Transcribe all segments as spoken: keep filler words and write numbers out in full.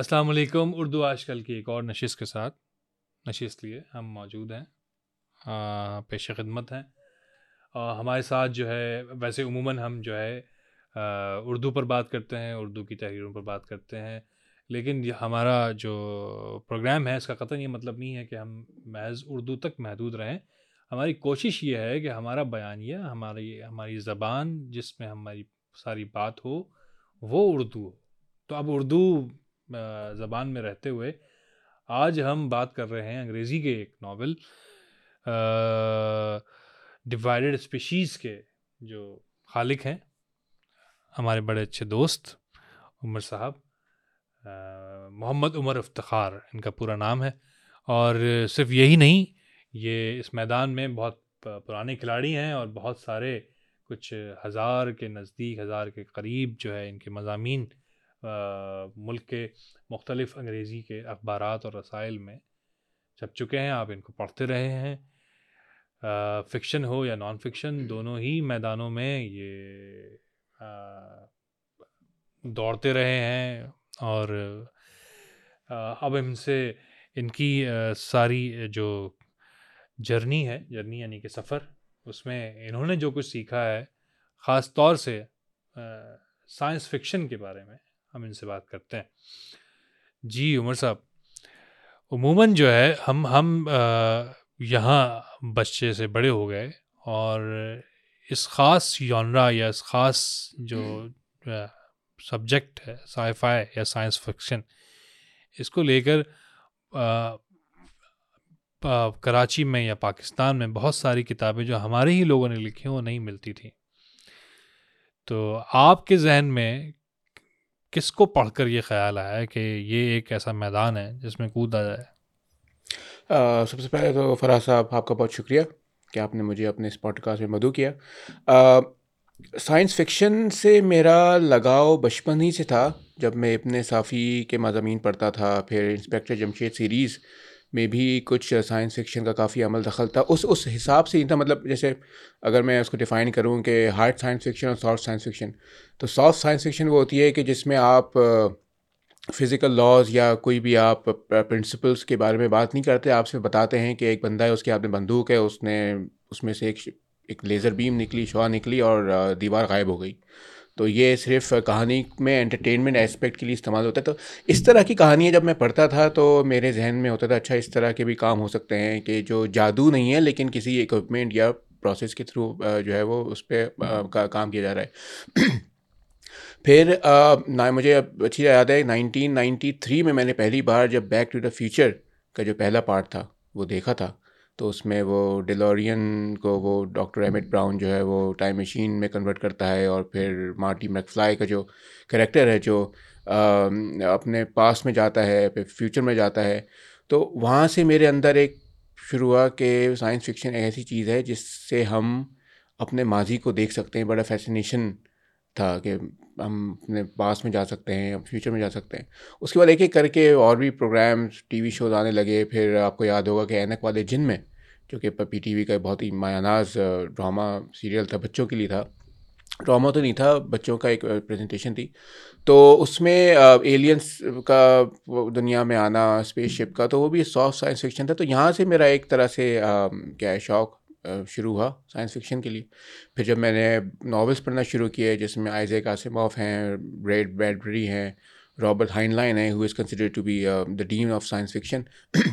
अस्सलाम वालेकुम। उर्दू आजकल की एक और नशिश के साथ नशिश लिए हम मौजूद हैं, पेश खिदमत हैं। आ, हमारे साथ जो है, वैसे उमूमन हम जो है आ, उर्दू पर बात करते हैं, उर्दू की तहरीरों पर बात करते हैं, लेकिन ये हमारा जो प्रोग्राम है इसका कतई ये मतलब नहीं है कि हम महज उर्दू तक महदूद रहें। हमारी कोशिश ये है कि हमारा बयानिया, हमारी हमारी ज़बान जिसमें हमारी सारी बात हो वो उर्दू हो। तो अब उर्दू ज़बान में रहते हुए आज हम बात कर रहे हैं अंग्रेज़ी के एक नावल डिवाइडेड स्पीशीज़ के जो खालिक हैं, हमारे बड़े अच्छे दोस्त उमर साहब, मोहम्मद उमर इफ्तिखार इनका पूरा नाम है। और सिर्फ यही नहीं, ये इस मैदान में बहुत पुराने खिलाड़ी हैं और बहुत सारे, कुछ हज़ार के नज़दीक, हज़ार के करीब जो है इनके मज़ामीन मुल्क के मुख्तलिफ़ अंग्रेज़ी के अखबारात और रसाइल में छप चुके हैं। आप इनको पढ़ते रहे हैं, फ़िक्शन हो या नॉन फिक्शन, दोनों ही मैदानों में ये आ, दौड़ते रहे हैं। और आ, अब इनसे इनकी आ, सारी जो जर्नी है, जर्नी यानी कि सफ़र, उसमें इन्होंने जो कुछ सीखा है, ख़ास तौर से साइंस फ़िक्शन के बारे में हम इनसे बात करते हैं। जी उमर साहब, उमूमन जो है हम हम यहाँ बच्चे से बड़े हो गए और इस ख़ास जॉनरा या इस ख़ास जो सब्जेक्ट है, साई-फाई या साइंस फिक्शन, इसको लेकर कराची में या पाकिस्तान में बहुत सारी किताबें जो हमारे ही लोगों ने लिखी हैं वो नहीं मिलती थी। तो आपके जहन में किसको पढ़कर ये ख्याल आया कि ये एक ऐसा मैदान है जिसमें कूदा जाए? uh, सबसे पहले तो फराज साहब आपका बहुत शुक्रिया कि आपने मुझे अपने इस पॉडकास्ट में मदऊ किया। साइंस फ़िक्शन से मेरा लगाव बचपन ही से था। जब मैं इब्ने साफ़ी के मज़ामीन पढ़ता था, फिर इंस्पेक्टर जमशेद सीरीज़ में भी कुछ साइंस फ़िक्शन का काफ़ी अमल दखल था। उस उस हिसाब से ही था, मतलब जैसे अगर मैं उसको डिफ़ाइन करूँ कि हार्ड साइंस फ़िक्शन और सॉफ्ट साइंस फ़िक्शन, तो सॉफ्ट साइंस फ़िक्शन वो होती है कि जिसमें आप फ़िज़िकल लॉज या कोई भी आप प्रिंसिपल्स के बारे में बात नहीं करते। आप सिर्फ बताते हैं कि एक बंदा है, उसके हाथ में बंदूक है, उसने उसमें से एक एक लेज़र बीम निकली, शुआ निकली और दीवार गायब हो गई। तो ये सिर्फ कहानी में एंटरटेनमेंट एस्पेक्ट के लिए इस्तेमाल होता है। तो इस तरह की कहानियाँ जब मैं पढ़ता था तो मेरे जहन में होता था, अच्छा इस तरह के भी काम हो सकते हैं कि जो जादू नहीं है लेकिन किसी इक्विपमेंट या प्रोसेस के थ्रू जो है वो उस पर का, काम किया जा रहा है। फिर आ, ना मुझे अच्छी याद है, नाइनटीन नाइंटी थ्री में मैंने पहली बार जब बैक टू द फ्यूचर का जो पहला पार्ट था वो देखा था, तो उसमें वो डिलोरियन को वो डॉक्टर एमिट ब्राउन जो है वो टाइम मशीन में कन्वर्ट करता है और फिर मार्टी मैकफ्लाई का जो कैरेक्टर है जो आ, अपने पास्ट में जाता है, फिर फ्यूचर में जाता है। तो वहाँ से मेरे अंदर एक शुरू हुआ कि साइंस फिक्शन एक ऐसी चीज़ है जिससे हम अपने माजी को देख सकते हैं। बड़ा फैसिनेशन था कि हम अपने पास में जा सकते हैं, फ्यूचर में जा सकते हैं। उसके बाद एक एक करके और भी प्रोग्राम्स, टीवी शोज़ आने लगे। फिर आपको याद होगा कि ऐनक वाले जिन में, जो कि पी टीवी का बहुत ही मायानाज ड्रामा सीरियल था, बच्चों के लिए था। ड्रामा तो नहीं था, बच्चों का एक प्रेजेंटेशन थी। तो उसमें एलियंस का दुनिया में आना, स्पेसशिप का, तो वो भी सॉफ्ट साइंस फिक्शन था। तो यहाँ से मेरा एक तरह से आ, क्या है शौक़ शुरू हुआ साइंस फिक्शन के लिए। फिर जब मैंने नॉवेल्स पढ़ना शुरू किए जिसमें आइज़ैक आसिमोव हैं, रेड ब्रैडबरी हैं, रॉबर्ट हाइनलाइन हैं, who is considered to be the dean of science fiction.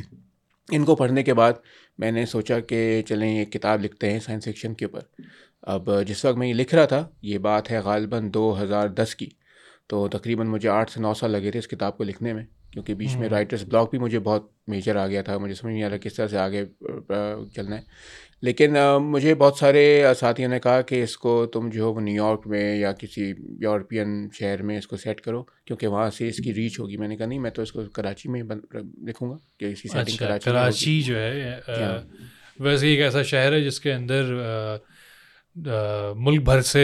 इनको पढ़ने के बाद मैंने सोचा कि चलें एक किताब लिखते हैं साइंस फिक्शन के ऊपर। अब जिस वक्त मैं ये लिख रहा था, ये बात है ग़ालिबन दो हज़ार दस की, तो तकरीबन मुझे आठ से नौ साल लगे थे इस किताब को लिखने में, क्योंकि बीच में राइटर्स ब्लॉक भी मुझे बहुत मेजर आ गया था। मुझे समझ नहीं आ रहा किस तरह से आगे चलना है। लेकिन uh, मुझे बहुत सारे साथियों ने कहा कि इसको तुम जो हो वो न्यूयॉर्क में या किसी यूरोपियन शहर में इसको सेट करो, क्योंकि वहाँ से इसकी रीच होगी। मैंने कहा नहीं, मैं तो इसको कराची में लिखूँगा कि इसकी सेटिंग अच्छा, कराची में होगी। कराची जो है आ, वैसे एक ऐसा शहर है जिसके अंदर आ, आ, मुल्क भर से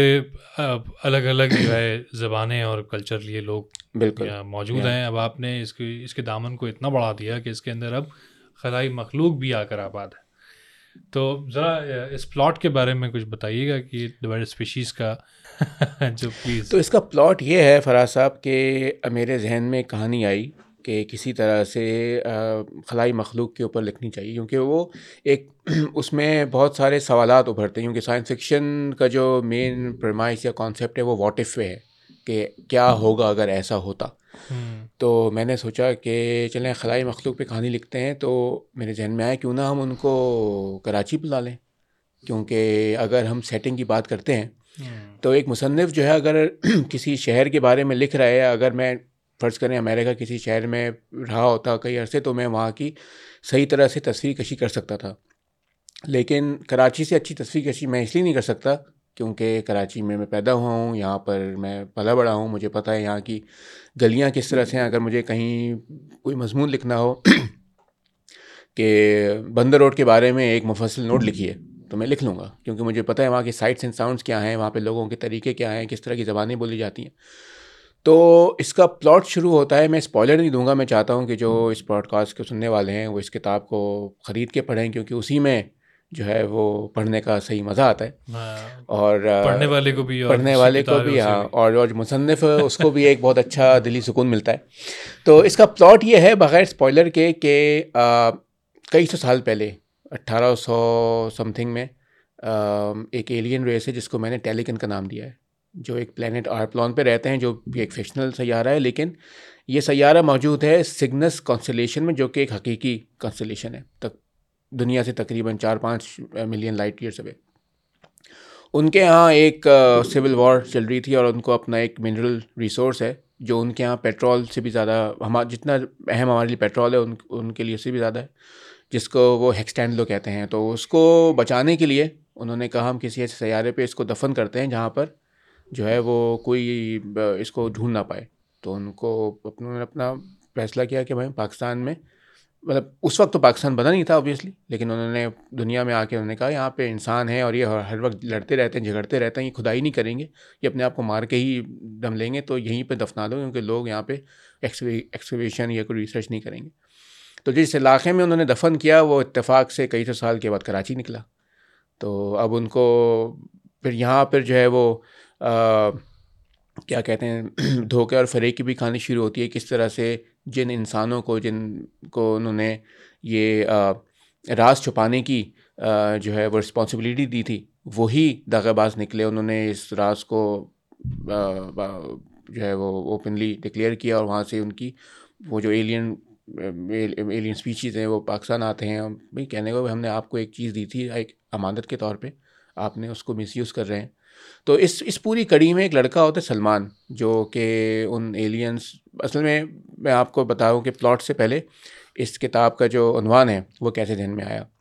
अलग अलग जो है ज़बानें और कल्चर लिए लोग बिल्कुल यहाँ मौजूद हैं। अब आपने इसके इसके दामन को इतना बढ़ा दिया कि इसके अंदर अब खलाई मखलूक भी आकर आबाद है। तो ज़रा इस प्लॉट के बारे में कुछ बताइएगा कि डिवाइडेड स्पीशीज़ का जो प्लीज़। तो इसका प्लॉट ये है फराज साहब कि मेरे जहन में कहानी आई कि किसी तरह से खलाई मखलूक के ऊपर लिखनी चाहिए, क्योंकि वो एक उसमें बहुत सारे सवालात उभरते हैं। क्योंकि साइंस फिक्शन का जो मेन प्रेमाइस या कॉन्सेप्ट है वो व्हाट इफ़ पे है कि क्या होगा अगर ऐसा होता। तो मैंने सोचा कि चलें खलाई मखलूक पे कहानी लिखते हैं। तो मेरे जहन में आया क्यों ना हम उनको कराची बुला लें, क्योंकि अगर हम सेटिंग की बात करते हैं तो एक मुसन्निफ़ जो है अगर किसी शहर के बारे में लिख रहा है, अगर मैं फ़र्ज़ करें अमेरिका किसी शहर में रहा होता कई अरसे, तो मैं वहाँ की सही तरह से तस्वीर कशी कर सकता था। लेकिन कराची से अच्छी तस्वीर कशी मैं इसलिए नहीं कर सकता क्योंकि कराची में मैं पैदा हुआ हूँ, यहाँ पर मैं पला बड़ा हूँ, मुझे पता है यहाँ की गलियाँ किस तरह से हैं। अगर मुझे कहीं कोई मजमून लिखना हो कि बंदर रोड के बारे में एक मुफस्सिल नोट लिखिए, तो मैं लिख लूँगा, क्योंकि मुझे पता है वहाँ के साइट्स एंड साउंड्स क्या हैं, वहाँ पे लोगों के तरीके क्या हैं, किस तरह की ज़बानें बोली जाती हैं। तो इसका प्लॉट शुरू होता है, मैं स्पॉइलर नहीं दूंगा, मैं चाहता हूँ कि जो इस पॉडकास्ट को सुनने वाले हैं वो इस किताब को ख़रीद के पढ़ें, क्योंकि उसी में जो है वो पढ़ने का सही मज़ा आता है। और पढ़ने वाले को भी और पढ़ने वाले को भी, हाँ, और और मुसन्निफ़ उसको भी एक बहुत अच्छा दिली सुकून मिलता है। तो इसका प्लॉट ये है, बग़ैर स्पॉइलर के, कि कई सौ साल पहले अट्ठारह सौ समथिंग में एक एलियन रेस है जिसको मैंने टेलिकन का नाम दिया है, जो एक प्लेनेट आर्प्लॉन पे रहते हैं, जो एक फिक्शनल सैयारा है, लेकिन ये सैयारा मौजूद है सिग्नस कॉन्स्टेलेशन में, जो कि एक हकीकी कॉन्स्टेलेशन है, तक दुनिया से तकरीबन चार पाँच मिलियन लाइट ईयर्स अवे। उनके यहाँ एक सिविल वॉर चल रही थी और उनको अपना एक मिनरल रिसोर्स है जो उनके यहाँ पेट्रोल से भी ज़्यादा, हमारा जितना अहम हमारे लिए पेट्रोल है उन उनके लिए उससे भी ज़्यादा है, जिसको वो हेक्सटैंडलो कहते हैं। तो उसको बचाने के लिए उन्होंने कहा हम किसी ऐसे सैयारे पे इसको दफन करते हैं जहाँ पर जो है वो कोई इसको ढूंढ ना पाए। तो उनको उन्होंने अपना फैसला किया कि भाई पाकिस्तान में, मतलब उस वक्त तो पाकिस्तान बना नहीं था ऑब्वियसली, लेकिन उन्होंने दुनिया में आके उन्होंने कहा यहाँ पे इंसान है और ये हर वक्त लड़ते रहते हैं, झगड़ते रहते हैं, ये खुदाई नहीं करेंगे, ये अपने आप को मार के ही दम लेंगे, तो यहीं पे दफना दो, क्योंकि लोग यहाँ पे एक्सकवेशन या कोई रिसर्च नहीं करेंगे। तो जिस इलाके में उन्होंने दफन किया वो इत्तेफाक से कई सौ साल के बाद कराची निकला। तो अब उनको फिर यहाँ पर जो है वो आ, क्या कहते हैं धोखे और फरेब की भी कहानी शुरू होती है, किस तरह से जिन इंसानों को जिनको उन्होंने ये आ, राज छुपाने की आ, जो है वो रिस्पॉन्सिबिलिटी दी थी, वही दगाबाज निकले। उन्होंने इस राज को आ, जो है वो ओपनली डिक्लेयर किया और वहाँ से उनकी वो जो एलियन एलियन स्पीशीज़ हैं वो पाकिस्तान आते हैं। भाई कहने को हमने आपको एक चीज़ दी थी एक अमानत के तौर पे, आपने उसको मिसयूज़ कर रहे हैं। तो इस इस पूरी कड़ी में एक लड़का होता है सलमान, जो कि उन एलियंस, असल में मैं आपको बताऊं कि प्लॉट से पहले इस किताब का जो उन्वान है वो कैसे ध्यान में आया।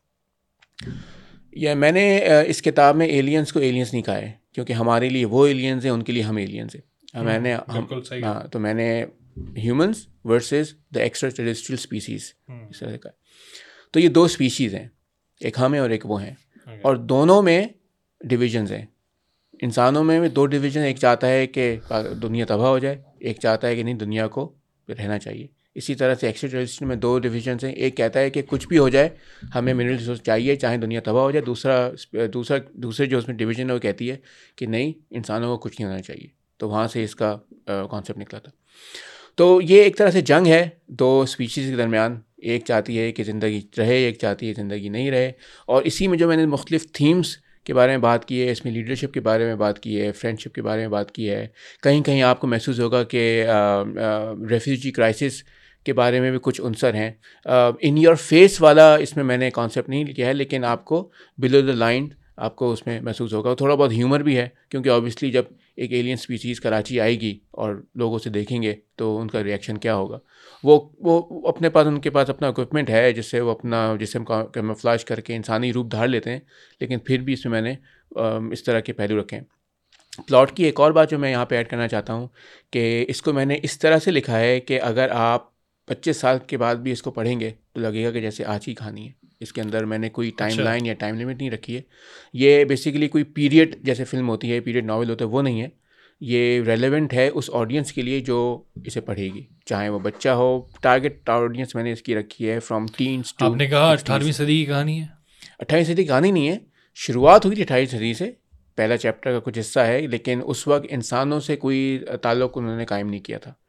या मैंने इस किताब में एलियंस को एलियंस नहीं कहा है, क्योंकि हमारे लिए वो एलियंस हैं, उनके लिए हम एलियंस हैं। मैंने हम हाँ तो मैंने humans versus the extraterrestrial species इस तरह का। तो ये दो स्पीशीज़ हैं, एक हम हैं और एक वो हैं, और दोनों में डिविजन्स हैं। इंसानों में भी दो डिवीज़न, एक चाहता है कि दुनिया तबाह हो जाए, एक चाहता है कि नहीं दुनिया को रहना चाहिए। इसी तरह से एक्स्ट्रा टेरेस्ट्रियल में दो डिवीजन हैं, एक कहता है कि कुछ भी हो जाए हमें मिनरल रिसोर्स चाहिए चाहे दुनिया तबाह हो जाए, दूसरा दूसरा दूसरे जो उसमें डिवीजन है वो कहती है कि नहीं इंसानों को कुछ नहीं होना चाहिए। तो वहाँ से इसका कॉन्सेप्ट निकला था। तो ये एक तरह से जंग है दो स्पीशीज़ के दरमियान, एक चाहती है कि ज़िंदगी रहे, एक चाहती है ज़िंदगी नहीं रहे। और इसी में जो मैंने मुख्तलिफ़ थीम्स के बारे में बात की है, इसमें लीडरशिप के बारे में बात की है, फ्रेंडशिप के बारे में बात की है, कहीं कहीं आपको महसूस होगा कि रेफ्यूजी क्राइसिस के बारे में भी कुछ अंसर हैं। इन योर फेस वाला इसमें मैंने कॉन्सेप्ट नहीं किया है, लेकिन आपको बिलो द लाइन आपको उसमें महसूस होगा। थोड़ा बहुत ह्यूमर भी है, क्योंकि ऑब्वियसली जब एक एलियन स्पीशीज़ कराची आएगी और लोग उसे देखेंगे तो उनका रिएक्शन क्या होगा। वो वो अपने पास उनके पास अपना इक्विपमेंट है जिससे वो अपना जिस्म का कैमोफ्लेज करके इंसानी रूप धार लेते हैं, लेकिन फिर भी इसमें मैंने इस तरह के पहलू रखे हैं। प्लॉट की एक और बात जो मैं यहाँ पे ऐड करना चाहता हूँ कि इसको मैंने इस तरह से लिखा है कि अगर आप पच्चीस साल के बाद भी इसको पढ़ेंगे तो लगेगा कि जैसे आज की कहानी है। इसके अंदर मैंने कोई टाइम लाइन या टाइम लिमिट नहीं रखी है। ये बेसिकली कोई पीरियड जैसे फिल्म होती है, पीरियड नॉवल होता है, वो नहीं है। ये रेलेवेंट है उस ऑडियंस के लिए जो इसे पढ़ेगी, चाहे वो बच्चा हो। टारगेट ऑडियंस मैंने इसकी रखी है फ्रॉम टीन्स टू। आपने कहा अठारहवीं सदी की कहानी है। अट्ठाईसवीं सदी की कहानी नहीं है, शुरुआत हुई थी अट्ठाईसवीं सदी से, पहला चैप्टर का कुछ हिस्सा है, लेकिन उस वक्त इंसानों से कोई ताल्लुक़ उन्होंने कायम नहीं किया था।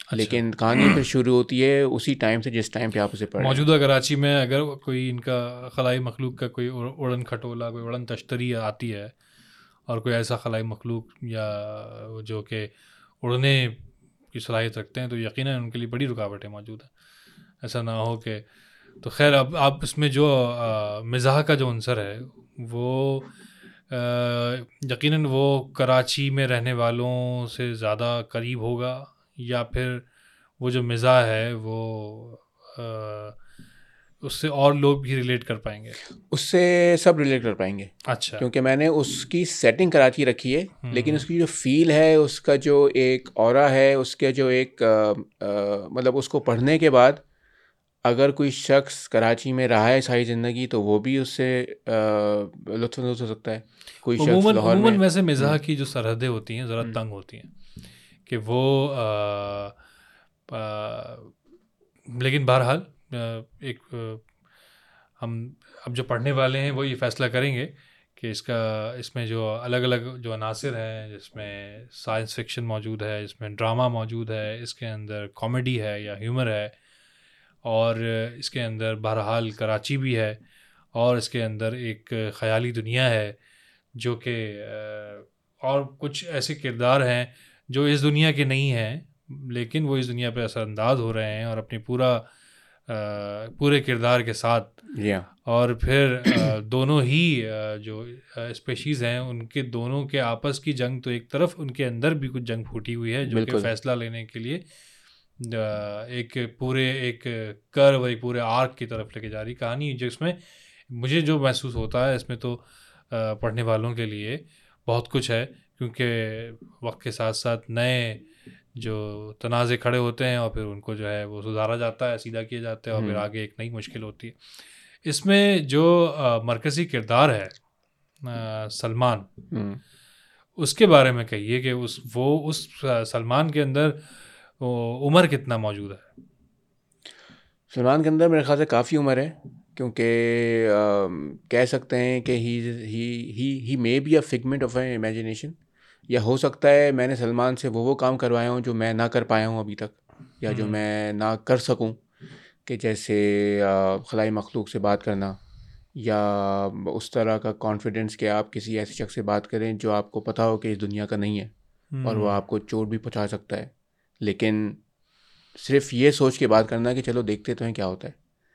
अच्छा। लेकिन कहानी फिर शुरू होती है उसी टाइम से जिस टाइम पे आप उसे पढ़ रहे हैं। मौजूदा कराची में अगर कोई इनका खलाई मखलूक का कोई उड़- उड़न खटोला, कोई उड़न तश्तरी आती है और कोई ऐसा खलाई मखलूक या जो कि उड़ने की सलाहियत रखते हैं, तो यकीनन उनके लिए बड़ी रुकावटें मौजूद हैं। ऐसा ना हो कि तो खैर अब आप इसमें जो आ, मिज़ाह का जो अंसर है वो आ, यकीनन वो कराची में रहने वालों से ज़्यादा करीब होगा, या फिर वो जो मिज़ाह है वो आ, उससे और लोग भी रिलेट कर पाएंगे? उससे सब रिलेट कर पाएंगे, अच्छा। क्योंकि मैंने उसकी सेटिंग कराची रखी है, लेकिन हम्म उसकी जो फील है, उसका जो एक ऑरा है, उसके जो एक अ, अ, मतलब उसको पढ़ने के बाद अगर कोई शख्स कराची में रहा है सारी ज़िंदगी तो वो भी उससे लुत्फ़अंदोज़ हो सकता है। कोई शख्स उमूमन लाहौर उमूमन में। वैसे मिज़ाह हम्म, की जो सरहदें होती हैं ज़रा हम्म, तंग होती हैं कि वो आ, आ, लेकिन बहरहाल आ, एक आ, हम अब जो पढ़ने वाले हैं वो ये फ़ैसला करेंगे कि इसका इसमें जो अलग अलग जो अनासिर हैं, जिसमें साइंस फिक्शन मौजूद है, इसमें ड्रामा मौजूद है, इसके अंदर कॉमेडी है या ह्यूमर है, और इसके अंदर बहरहाल कराची भी है, और इसके अंदर एक ख़याली दुनिया है जो कि अ, और कुछ ऐसे किरदार हैं जो इस दुनिया के नहीं हैं लेकिन वो इस दुनिया पे असरअंदाज हो रहे हैं और अपनी पूरा अ, पूरे किरदार के साथ। या और फिर अ, दोनों ही अ, जो स्पेशीज़ हैं उनके दोनों के आपस की जंग, तो एक तरफ उनके अंदर भी कुछ जंग फूटी हुई है जो कि बिल्कुल। फ़ैसला लेने के लिए अ, एक पूरे एक कर्व, एक पूरे आर्क की तरफ लेके जा रही कहानी, जिसमें मुझे जो महसूस होता है इसमें तो अ, पढ़ने वालों के लिए बहुत कुछ है, क्योंकि वक्त के साथ साथ नए जो तनाज़े खड़े होते हैं और फिर उनको जो है वो सुधारा जाता है, सीधा किया जाता है, और फिर हम्म, आगे एक नई मुश्किल होती है। इसमें जो अ, मरकज़ी किरदार है अ, सलमान, हम्म। उसके बारे में कहिए कि उस वो उस अ, सलमान के अंदर वो उम्र कितना मौजूद है? सलमान के अंदर मेरे ख्याल से काफ़ी उम्र है, क्योंकि अम, कह सकते हैं कि he he he he may be a figment of an imagination, या हो सकता है मैंने सलमान से वो वो काम करवाए हों जो मैं ना कर पाया हूँ अभी तक, या जो हम्म मैं ना कर सकूँ, कि जैसे अ, खलाई मखलूक से बात करना, या उस तरह का कॉन्फिडेंस कि आप किसी ऐसे शख्स से बात करें जो आपको पता हो कि इस दुनिया का नहीं है और वो हम्म आपको चोट भी पहुंचा सकता है, लेकिन सिर्फ ये सोच के बात करना कि चलो देखते तो हैं क्या होता है।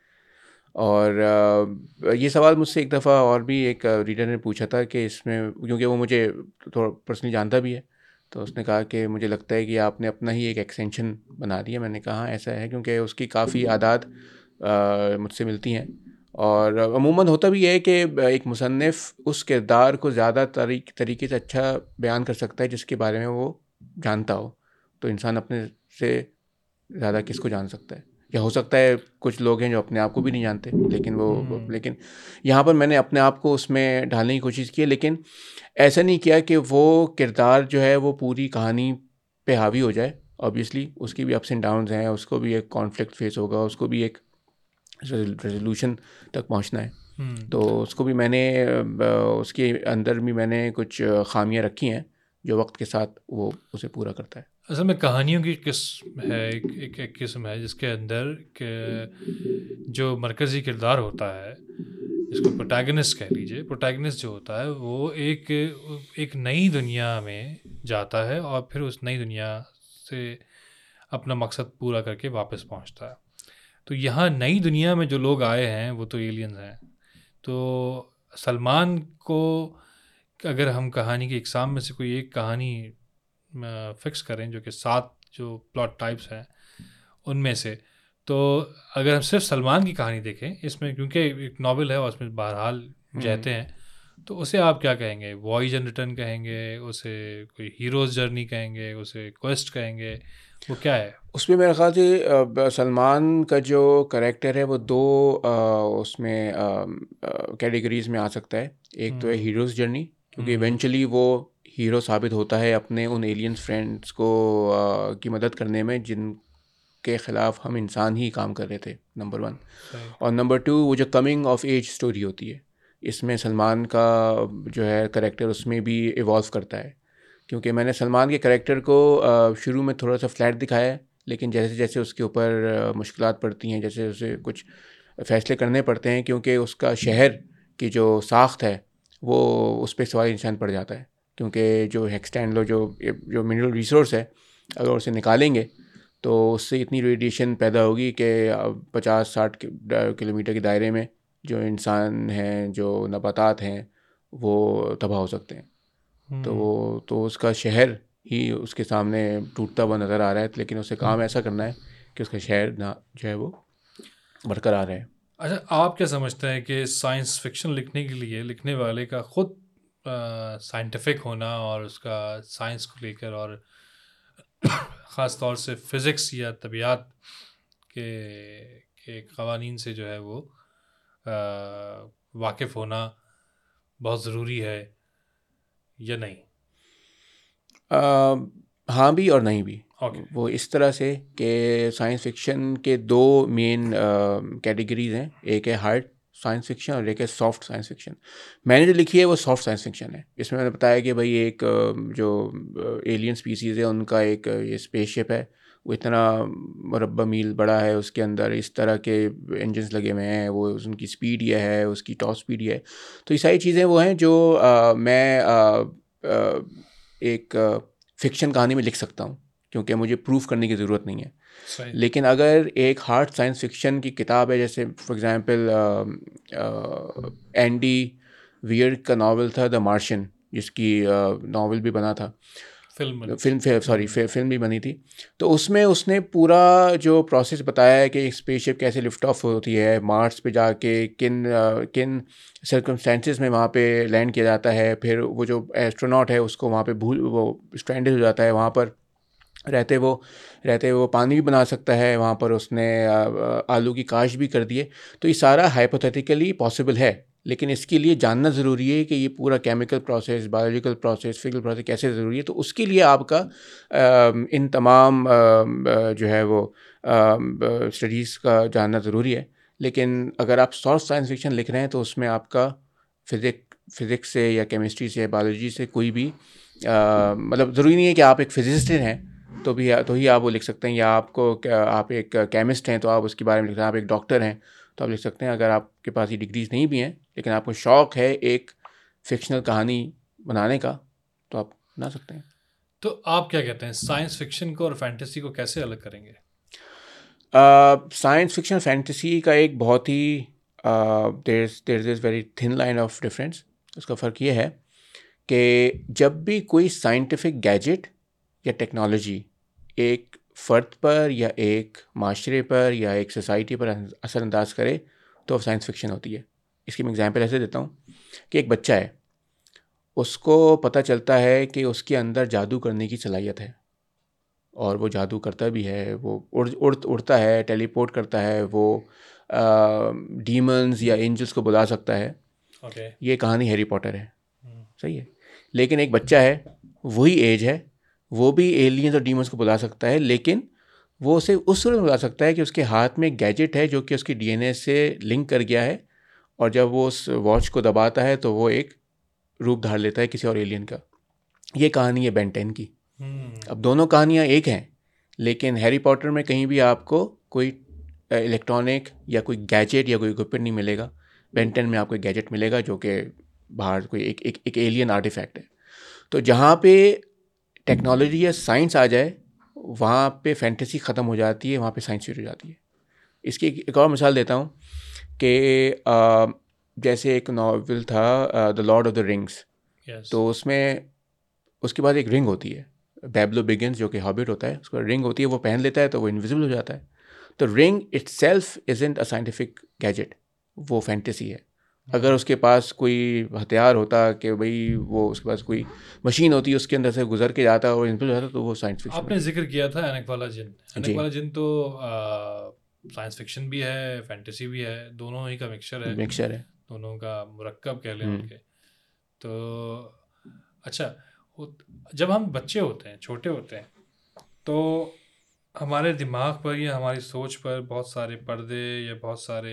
और अ, ये सवाल मुझसे एक दफ़ा और भी एक रीडर ने पूछा था कि इसमें, क्योंकि वो मुझे थोड़ा पर्सनली जानता भी है, तो उसने कहा कि मुझे लगता है कि आपने अपना ही एक एक्सटेंशन बना दिया। मैंने कहा हाँ, ऐसा है, क्योंकि उसकी काफ़ी आदात अ, मुझसे मिलती हैं, और अमूमन होता भी है कि एक मुसन्निफ़ उस किरदार को ज़्यादा तरीक तरीके से अच्छा बयान कर सकता है जिसके बारे में वो जानता हो। तो इंसान अपने से ज़्यादा किसको जान सकता है, या हो सकता है कुछ लोग हैं जो अपने आप को भी नहीं जानते, लेकिन वो वो- हम्म लेकिन यहाँ पर मैंने अपने आप को उसमें ढालने की कोशिश की है, लेकिन ऐसा नहीं किया कि वो किरदार जो है वो पूरी कहानी पे हावी हो जाए। ऑब्वियसली उसकी भी अप्स एंड डाउन्स हैं, उसको भी एक कॉन्फ्लिक्ट फेस होगा, उसको भी एक रेजोल्यूशन तक पहुँचना है। हम्म तो उसको भी मैंने अ, उसके अंदर भी मैंने कुछ खामियां रखी हैं जो वक्त के साथ वो उसे पूरा करता है। असल में कहानियों की किस्म है, एक एक, एक किस्म है जिसके अंदर के जो मरकज़ी किरदार होता है, जिसको प्रोटैगनिस्ट कह लीजिए, प्रोटैगनिस्ट जो होता है वो एक एक नई दुनिया में जाता है और फिर उस नई दुनिया से अपना मकसद पूरा करके वापस पहुंचता है। तो यहाँ नई दुनिया में जो लोग आए हैं वो तो एलियंस हैं। तो सलमान को अगर हम कहानी की इकसाम में से कोई एक कहानी फिक्स करें, जो कि सात जो प्लॉट टाइप्स हैं उनमें से, तो अगर हम सिर्फ सलमान की कहानी देखें इसमें, क्योंकि एक नावल है और उसमें बहरहाल हम्म। जाते हैं, तो उसे आप क्या कहेंगे? वॉयज एंड रिटर्न कहेंगे उसे, कोई हीरोज़ जर्नी कहेंगे उसे, क्वेस्ट कहेंगे, वो क्या है? उसमें मेरे ख्याल से अ, ब- सलमान का जो करेक्टर है वो दो अ, उसमें कैटेगरीज में आ सकता है। एक तो है हम्म हीरोज़ जर्नी, क्योंकि हम्म इवेंचुअली वो हीरो साबित होता है अपने उन एलियंस फ्रेंड्स को अ, की मदद करने में जिनके ख़िलाफ़ हम इंसान ही काम कर रहे थे, नंबर वन। सही। और नंबर टू, वो जो कमिंग ऑफ एज स्टोरी होती है, इसमें सलमान का जो है करेक्टर उसमें भी इवॉल्व करता है, क्योंकि मैंने सलमान के करेक्टर को अ, शुरू में थोड़ा सा फ्लैट दिखाया है, लेकिन जैसे जैसे उसके ऊपर मुश्किलात पड़ती हैं, जैसे उसे कुछ फ़ैसले करने पड़ते हैं, क्योंकि उसका शहर की जो साख्त है वो उस पर सवाल निशान पड़ जाता है, क्योंकि जो एक्सटेंड लो जो जो मिनरल रिसोर्स है अगर उसे निकालेंगे तो उससे इतनी रेडिएशन पैदा होगी कि पचास साठ किलोमीटर के दायरे में जो इंसान हैं, जो नबातात हैं, वो तबाह हो सकते हैं। तो वो तो उसका शहर ही उसके सामने टूटता हुआ नज़र आ रहा है, लेकिन उसे काम ऐसा करना है कि उसका शहर ना जो है वो बरकरार रहे। अच्छा, आप क्या समझते हैं कि साइंस फिक्शन लिखने के लिए लिखने वाले का खुद साइंटिफिक होना और उसका साइंस को लेकर और ख़ास तौर से फिज़िक्स या तबीयत के के क़वानीन से जो है वो वाकिफ़ होना बहुत ज़रूरी है या नहीं? आ, हाँ भी और नहीं भी। ओके। वो इस तरह से कि साइंस फिक्शन के दो मेन कैटेगरीज हैं, एक है हार्ड साइंस फिक्शन और एक है सॉफ्ट साइंस फिक्शन। मैंने जो लिखी है वो सॉफ्ट साइंस फिक्शन है। इसमें मैंने बताया कि भाई एक अ, जो एलियन स्पीसीज़ है उनका एक अ, ये स्पेसशिप है, वो इतना मुरब्बा मील बड़ा है, उसके अंदर इस तरह के इंजन्स लगे हुए हैं, वो उनकी स्पीड ये है, उसकी टॉप स्पीड ये है। तो ये सारी चीज़ें वो हैं जो अ, मैं अ, अ, एक फ़िक्शन कहानी में लिख सकता हूँ, क्योंकि मुझे प्रूफ करने की ज़रूरत नहीं है। सही। लेकिन अगर एक हार्ड साइंस फिक्शन की किताब है, जैसे फॉर एग्जांपल एंडी वियर का नावल था द मार्शियन, जिसकी नावल भी बना था, फिल्म बनी थी। फिल्म सॉरी फिल्म भी बनी थी। तो उसमें उसने पूरा जो प्रोसेस बताया है कि स्पेसशिप कैसे लिफ्ट ऑफ होती है, मार्स पे जाके किन uh, किन सर्कमस्टेंसेस में वहाँ पे लैंड किया जाता है, फिर वो जो एस्ट्रोनॉट है उसको वहाँ पे भूल वो स्ट्रैंडेड हो जाता है, वहाँ पर रहते वो रहते वो पानी भी बना सकता है, वहाँ पर उसने आलू की काश भी कर दिए। तो ये सारा हाइपोथेटिकली पॉसिबल है, लेकिन इसके लिए जानना ज़रूरी है कि ये पूरा chemical process, biological process, physical process कैसे ज़रूरी है। तो उसके लिए आपका इन तमाम जो है वो स्टडीज़ का जानना ज़रूरी है। लेकिन अगर आप सॉफ्ट साइंस फिक्शन लिख रहे हैं तो उसमें आपका फिजिक फिज़िक्स से या केमिस्ट्री से या बायोलॉजी से कोई भी मतलब ज़रूरी नहीं है कि आप एक फिजिसिस्ट हैं तो भी तो ही आप वो लिख सकते हैं, या आपको आप एक केमिस्ट हैं तो आप उसके बारे में लिख सकते हैं, आप एक डॉक्टर हैं तो आप लिख सकते हैं। अगर आपके पास ये डिग्रीज नहीं भी हैं लेकिन आपको शौक़ है एक फ़िक्शनल कहानी बनाने का, तो आप बना सकते हैं। तो आप क्या कहते हैं, साइंस फिक्शन को और फैंटेसी को कैसे अलग करेंगे? साइंस फिक्शन फैंटेसी का एक बहुत ही there there is very thin line of difference. उसका फ़र्क ये है कि जब भी कोई साइंटिफिक गैजेट या टेक्नोलॉजी एक फ़र्द पर या एक माशरे पर या एक सोसाइटी पर असरअंदाज करे तो साइंस फिक्शन होती है। इसकी मैं एग्जांपल ऐसे देता हूँ कि एक बच्चा है, उसको पता चलता है कि उसके अंदर जादू करने की सलाहियत है और वो जादू करता भी है, वो उड़ उड़ उड़ता है, टेलीपोर्ट करता है, वो डीमंस या एंजल्स को बुला सकता है। ओके। ये कहानी हैरी पॉटर है, सही है। लेकिन एक बच्चा है, वही एज है, वो भी एलियंस और डीमंस को बुला सकता है, लेकिन वो उसे उस सूरत में बुला सकता है कि उसके हाथ में एक गैजेट है जो कि उसकी डीएनए से लिंक कर गया है, और जब वो उस वॉच को दबाता है तो वो एक रूप धार लेता है किसी और एलियन का। ये कहानी है बेन टेन की। अब दोनों कहानियाँ एक हैं, लेकिन हैरी पॉटर में कहीं भी आपको कोई इलेक्ट्रॉनिक या कोई गैजेट या कोई इक्विपमेंट नहीं मिलेगा। बेन टेन में आपको एक गैजेट मिलेगा जो कि बाहर कोई एक एक एक एलियन आर्टिफैक्ट है। तो जहाँ पे टेक्नोलॉजी या साइंस आ जाए वहाँ पे फैंटेसी ख़त्म हो जाती है, वहाँ पे साइंस शुरू हो जाती है। इसकी एक और मिसाल देता हूँ कि जैसे एक नॉवल था the Lord of the Rings. yes. तो उसमें उसके बाद एक रिंग होती है, बेबलो बिगिंस जो कि हॉबिट होता है, उसका रिंग होती है, वो पहन लेता है तो वो इनविजिबल हो जाता है। तो ring itself isn't a scientific gadget, वो फैंटेसी है। अगर उसके पास कोई हथियार होता कि भाई वो उसके पास कोई मशीन होती है, उसके अंदर से गुजर के जाता और इनविजिबल हो जाता, तो वो साइंस फिक्शन। आपने जिक्र किया था एनिक वाला जिन। एनिक जी, वाला जिन तो साइंस फिक्शन भी है, फैंटेसी भी है, दोनों ही का मिक्सचर है, मिक्सचर है। दोनों का मुरक्कब कह लें हम्म, उनके। तो अच्छा, जब हम बच्चे होते हैं, छोटे होते हैं, तो हमारे दिमाग पर या हमारी सोच पर बहुत सारे पर्दे या बहुत सारे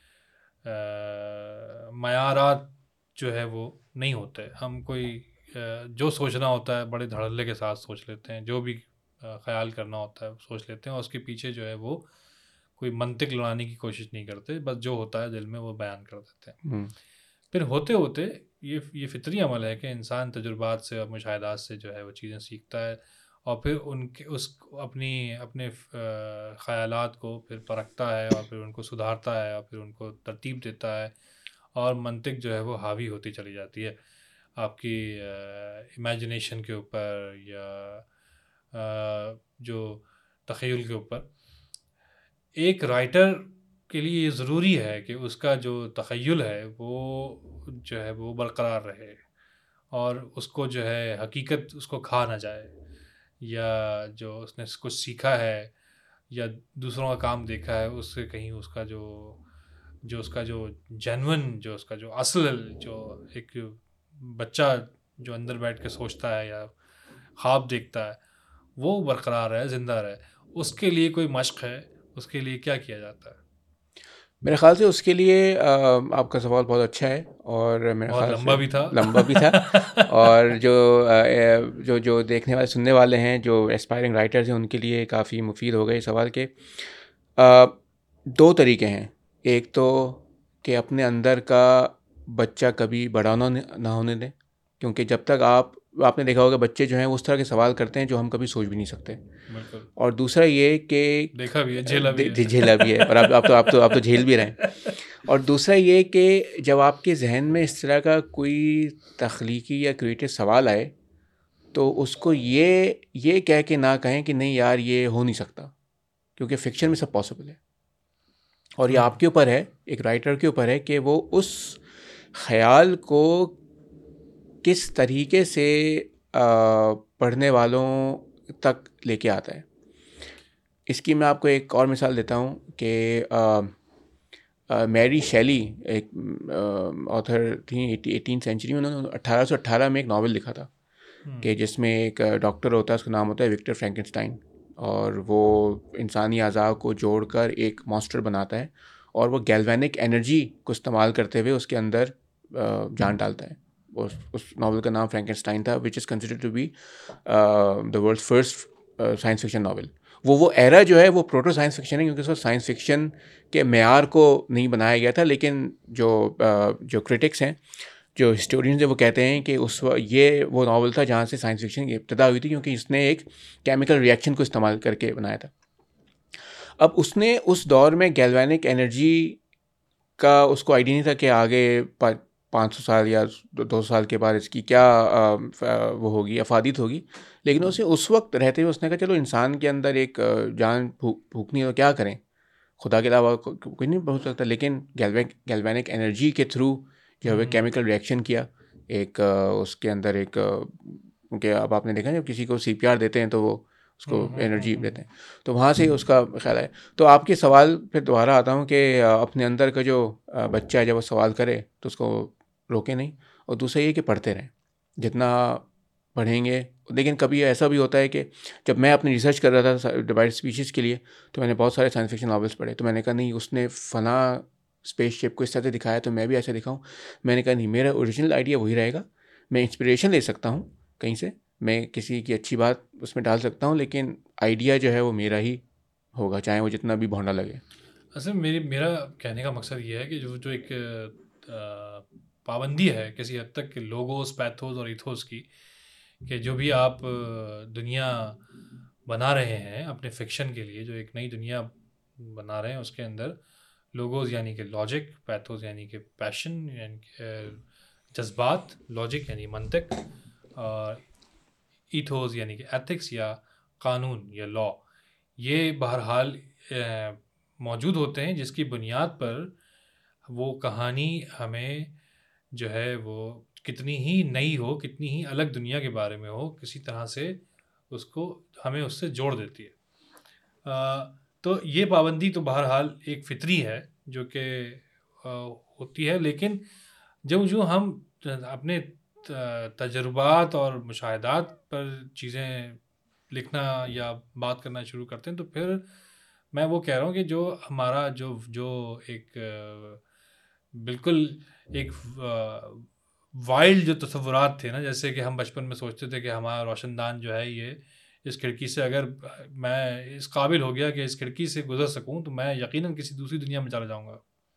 मयारात जो है वो नहीं होते। हम कोई अ, जो सोचना होता है बड़े धड़ल्ले के साथ सोच लेते हैं, जो भी ख्याल करना होता है सोच लेते हैं, और उसके पीछे जो है वो कोई मंतिक लड़ाने की कोशिश नहीं करते, बस जो होता है दिल में वो बयान कर देते हैं। फिर होते होते ये ये फितरी अमल है कि इंसान तजुर्बात से और मुशाहिदात से जो है वो चीज़ें सीखता है, और फिर उनके उस अपनी अपने ख़यालात को फिर परखता है, और फिर उनको सुधारता है, और फिर उनको तरतीब देता है, और मंतिक जो है वो हावी होती चली जाती है आपकी इमेजिनेशन के ऊपर या आ, जो तख़य्युल के ऊपर। एक राइटर के लिए ये ज़रूरी है कि उसका जो तख़य्युल है वो जो है वो बरक़रार रहे, और उसको जो है हकीकत उसको खा ना जाए, या जो उसने कुछ सीखा है या दूसरों का काम देखा है उससे कहीं उसका जो जो उसका जो जेन्युइन जो उसका जो असल जो एक बच्चा जो अंदर बैठ के सोचता है या ख्वाब देखता है वो बरक़रार है, ज़िंदा रहे। उसके लिए कोई मश्क़ है, उसके लिए क्या किया जाता है? मेरे ख़्याल से उसके लिए आ, आपका सवाल बहुत अच्छा है, और मेरे बहुत ख़्याल लंबा से भी था लंबा भी था। और जो आ, जो जो देखने वाले सुनने वाले हैं, जो एस्पायरिंग राइटर्स हैं, उनके लिए काफ़ी मुफीद हो गए सवाल के। आ, दो तरीके हैं। एक तो कि अपने अंदर का बच्चा कभी बड़ा ना ना होने दें, क्योंकि जब तक आप आपने देखा होगा बच्चे जो हैं उस तरह के सवाल करते हैं जो हम कभी सोच भी नहीं सकते। बिल्कुल। और दूसरा ये कि देखा भी है, झेला भी है। झेला भी है, और आप आप तो आप तो आप तो झेल भी रहे हैं। और दूसरा ये कि जब आपके जहन में इस तरह का कोई तख्लीकी या क्रिएटिव सवाल आए तो उसको ये ये कह के ना कहें कि नहीं यार ये हो नहीं सकता, क्योंकि फ़िक्शन में सब पॉसिबल है। और ये आपके ऊपर है, एक राइटर के ऊपर है कि वो उस ख़याल को किस तरीके से आ, पढ़ने वालों तक लेके आता है। इसकी मैं आपको एक और मिसाल देता हूँ कि मैरी शेली एक ऑथर थी एटीन सेंचुरी में। उन्होंने अठारह सौ अठारह में एक नावल लिखा था कि जिसमें एक डॉक्टर होता है, उसका नाम होता है विक्टर फ्रैंकेनस्टाइन, और वो इंसानी अज़ा को जोड़कर एक मॉन्स्टर बनाता है, और वो गैल्वेनिक एनर्जी को इस्तेमाल करते हुए उसके अंदर जान डालता है। उस उस नावल का नाम फ्रैंकेनस्टाइन था, which is considered to be the world's first science fiction novel. वो वो एरा जो है वो प्रोटो साइंस फिक्शन है, क्योंकि उसको साइंस फिक्शन के मेयार को नहीं बनाया गया था, लेकिन जो जो क्रिटिक्स हैं, जो हिस्टोरियंस हैं, वो कहते हैं कि उस ये वो नावल था जहाँ से साइंस फिक्शन की इब्तिदा हुई थी, क्योंकि इसने एक केमिकल रिएक्शन को इस्तेमाल करके बनाया था। अब उसने उस दौर में गैल्वेनिक एनर्जी का उसको आइडिया नहीं था कि आगे पाँच सौ साल या दो सौ साल के बाद इसकी क्या आ, वो होगी, अफादियत होगी। लेकिन उसे उस वक्त रहते हुए उसने कहा चलो इंसान के अंदर एक जान फूकनी है तो क्या करें, खुदा के अलावा कोई नहीं पहुँच सकता। लेकिन गैल्वेनिक गैल्वेनिक एनर्जी के थ्रू जो है केमिकल रिएक्शन किया एक उसके अंदर एक, क्योंकि अब आपने देखा जब किसी को सी पी आर देते हैं तो वो उसको एनर्जी देते हैं, तो वहाँ से उसका ख्याल है। तो आपके सवाल फिर दोबारा आता हूँ कि अपने अंदर का जो बच्चा है जब वो सवाल करे तो उसको रोके नहीं, और दूसरा ये कि पढ़ते रहें जितना पढ़ेंगे। लेकिन कभी ऐसा भी होता है कि जब मैं अपनी रिसर्च कर रहा था डिवाइड स्पीशीज़ के लिए, तो मैंने बहुत सारे साइंस फिक्शन नॉवेल्स पढ़े, तो मैंने कहा नहीं उसने फ़ना स्पेसशिप को इस तरह से दिखाया तो मैं भी ऐसे दिखाऊं। मैंने कहा नहीं, मेरा ओरिजिनल आइडिया वही रहेगा। मैं इंस्पिरेशन ले सकता हूँ कहीं से, मैं किसी की अच्छी बात उसमें डाल सकता हूँ, लेकिन आइडिया जो है वो मेरा ही होगा, चाहे वो जितना भी भौंडा लगे। असल मेरी मेरा कहने का मकसद ये है कि जो जो एक पाबंदी है किसी हद तक कि लोगोस, पैथोस और इथोस की, कि जो भी आप दुनिया बना रहे हैं अपने फिक्शन के लिए, जो एक नई दुनिया बना रहे हैं उसके अंदर लोगोस यानी कि लॉजिक, पैथोस यानी कि पैशन यानी कि जज्बात, लॉजिक यानी मंतिक, और इथोस यानी कि एथिक्स या कानून या लॉ, ये बहरहाल मौजूद होते हैं जिसकी बुनियाद पर वो कहानी हमें जो है वो कितनी ही नई हो, कितनी ही अलग दुनिया के बारे में हो, किसी तरह से उसको हमें उससे जोड़ देती है। आ, तो ये पाबंदी तो बहरहाल एक फितरी है जो कि होती है, लेकिन जो जो हम अपने तजुर्बात और मुशाहिदात पर चीज़ें लिखना या बात करना शुरू करते हैं, तो फिर मैं वो कह रहा हूँ कि जो हमारा जो जो एक बिल्कुल एक वाइल्ड जो तस्वुरात थे ना, जैसे कि हम बचपन में सोचते थे कि हमारा रोशनदान जो है ये इस खिड़की से अगर मैं इस काबिल हो गया कि इस खिड़की से गुजर सकूं तो मैं यकीनन किसी दूसरी दुनिया में चला जाऊंगा,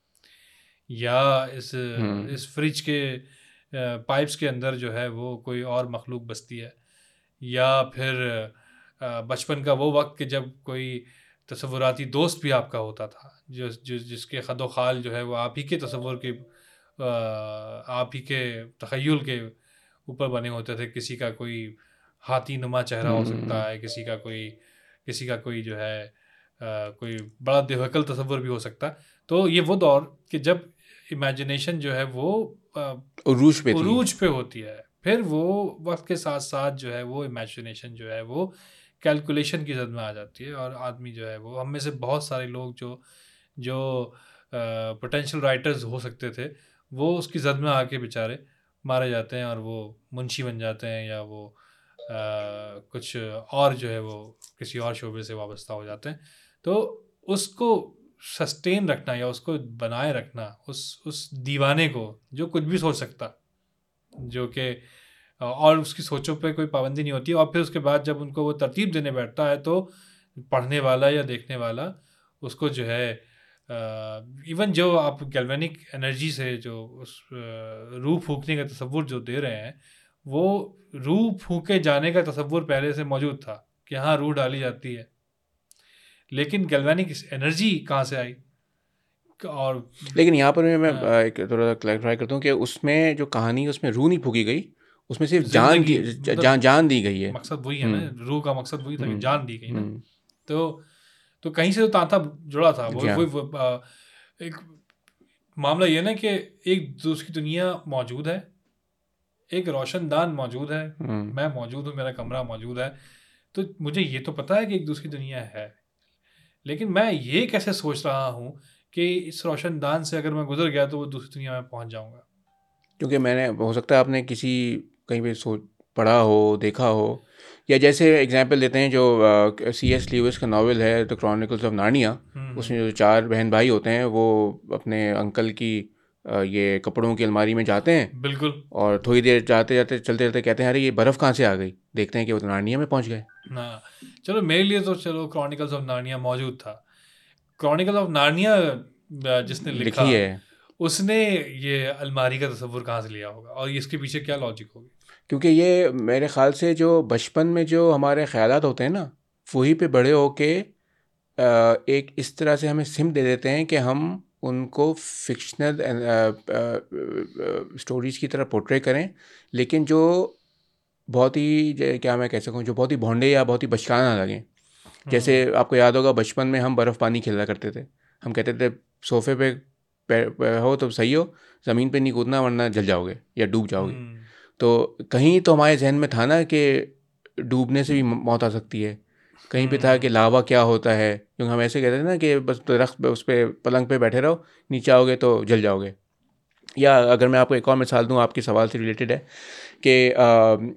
या इस हम्म इस फ्रिज के पाइप्स के अंदर जो है वो कोई और मखलूक बसती है, या फिर अ, बचपन का वो वक्त कि जब कोई तसव्वुराती दोस्त भी आपका होता था, जो जो जिसके खदो खाल जो है वो आप ही के तसव्वुर के अ, आप ही के तख़य्युल के ऊपर बने होते थे। किसी का कोई हाथी नुमा चेहरा हो सकता हम्म है, किसी का कोई किसी का कोई जो है अ, कोई बड़ा दिव्यकल तसव्वुर भी हो सकता है। तो ये वो दौर कि जब इमेजिनेशन जो है वो अ, उरूज पे थी। उरूज पे होती है, फिर वो वक्त के साथ साथ जो है वो इमेजिनेशन जो है वो कैलकुलेशन की जद में आ जाती है, और आदमी जो है वो, हम में से बहुत सारे लोग जो जो पोटेंशियल राइटर्स हो सकते थे, वो उसकी जद में आके बेचारे मारे जाते हैं और वो मुंशी बन जाते हैं, या वो आ, कुछ और जो है वो किसी और शोबे से वाबस्ता हो जाते हैं। तो उसको सस्टेन रखना या उसको बनाए रखना, उस उस दीवाने को जो कुछ भी सोच सकता, जो कि और उसकी सोचों पे कोई पाबंदी नहीं होती, और फिर उसके बाद जब उनको वो तरतीब देने बैठता है तो पढ़ने वाला या देखने वाला उसको जो है इवन जो आप गैल्वेनिक एनर्जी से जो उस रूह फूकने का तसव्वुर जो दे रहे हैं, वो रूह फूके जाने का तसव्वुर पहले से मौजूद था कि हाँ रूह डाली जाती है, लेकिन गैल्वेनिक एनर्जी कहाँ से आई? और लेकिन यहाँ पर मैं मैं हाँ, अ, एक थोड़ा क्लैरिफाई करता हूँ कि उसमें जो कहानी है उसमें रूह नहीं फूकी गई, उसमें सिर्फ जान जिंदगी की ज- जान मतलब जान दी गई है। मकसद वही है ना, हम्म रूह का मकसद वही था कि हम्म जान दी गई ना। हम्म तो तो कहीं से तो तांता जुड़ा था वो जी हाँ। वो, वो आ, एक मामला ये ना कि एक दूसरी दुनिया मौजूद है, एक रोशनदान मौजूद है, हम्म मैं मौजूद हूँ, मेरा कमरा मौजूद है, तो मुझे ये तो पता है कि एक दूसरी दुनिया है, लेकिन मैं ये कैसे सोच रहा हूँ कि इस रोशनदान से अगर मैं गुजर गया तो वो दूसरी दुनिया में पहुँच जाऊँगा। क्योंकि मैंने, हो सकता है आपने किसी कहीं पे सोच पढ़ा हो, देखा हो, या जैसे एग्जांपल देते हैं जो सी एस ल्यूइस का नावल है the Chronicles of Narnia, hmm उसमें जो चार बहन भाई होते हैं वो अपने अंकल की अ, ये कपड़ों की अलमारी में जाते हैं, बिल्कुल। और थोड़ी देर जाते जाते चलते चलते कहते हैं अरे ये बर्फ़ कहाँ से आ गई, देखते हैं कि वो तो नार्निया में पहुंच गए। हाँ, चलो मेरे लिए तो चलो क्रॉनिकल्स ऑफ नार्निया मौजूद था। क्रॉनिकल ऑफ नार्निया जिसने लिखा, लिखी है। उसने ये अलमारी का तस्वुर कहाँ से लिया होगा, और इसके पीछे क्या लॉजिक होगी? क्योंकि ये मेरे ख़्याल से जो बचपन में जो हमारे ख़यालात होते हैं ना, वही पे बड़े होके अ, एक इस तरह से हमें सिम दे देते हैं कि हम उनको फ़िक्शनल स्टोरीज़ की तरह पोर्ट्रे करें, लेकिन जो बहुत ही ज क्या मैं कह सकूँ, जो बहुत ही भोंडे या बहुत ही बचकाना ना लगें। जैसे हम्म आपको याद होगा बचपन में हम बर्फ़ पानी खेला करते थे। हम कहते थे सोफ़े पे पे पे हो तो सही हो, ज़मीन पे नहीं कूदना वरना जल जाओगे या डूब जाओगे। हम्म तो कहीं तो हमारे ज़हन में था ना कि डूबने से भी म मौत आ सकती है। कहीं पे था कि हम्म लावा क्या होता है, क्योंकि हम ऐसे कहते थे ना कि बस दरख्त पे उस पे पलंग पे बैठे रहो, नीचे आओगे तो जल जाओगे। या अगर मैं आपको एक और मिसाल दूँ आपके सवाल से रिलेटेड है कि अ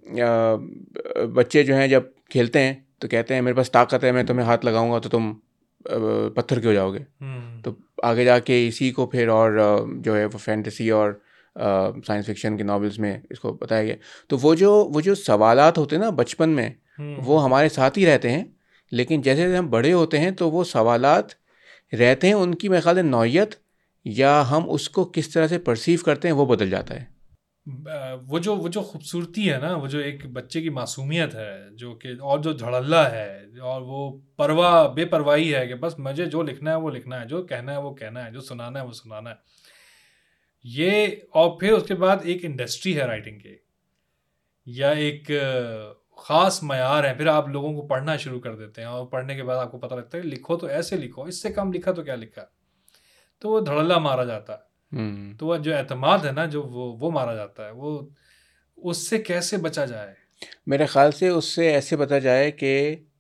अ, बच्चे जो हैं जब खेलते हैं तो कहते हैं मेरे पास ताकत है, मैं तुम्हें हाथ लगाऊँगा तो तुम अ, पत्थर के हो जाओगे। हम्म तो आगे जाके इसी को फिर और अ, जो है वो फैंटेसी और साइंस फिक्शन के नॉवेल्स में इसको बताया गया। तो वो जो वो जो सवालात होते हैं ना बचपन में, वो हम्म हमारे साथ ही रहते हैं, लेकिन जैसे जैसे हम बड़े होते हैं तो वो सवालात रहते हैं, उनकी मेरे ख्याल से नौइयत या हम उसको किस तरह से परसीव करते हैं वो बदल जाता है। अ, वो जो वो जो खूबसूरती है ना, वो जो एक बच्चे की मासूमियत है, जो कि और जो धड़ल्ला है, और वो परवाह बेपरवाही है कि बस मुझे जो लिखना है वो लिखना है, जो कहना है वो कहना है, जो सुनाना है वो सुनाना है। ये और फिर उसके बाद एक इंडस्ट्री है राइटिंग की, या एक अ, ख़ास मयार है, फिर आप लोगों को पढ़ना शुरू कर देते हैं, और पढ़ने के बाद आपको पता लगता है कि लिखो तो ऐसे लिखो, इससे कम लिखा तो क्या लिखा। तो वो धड़ल्ला मारा जाता है। हम्म तो वह जो एतमाद है ना, जो वो वो मारा जाता है, वो उससे कैसे बचा जाए? मेरे ख्याल से उससे ऐसे बता जाए कि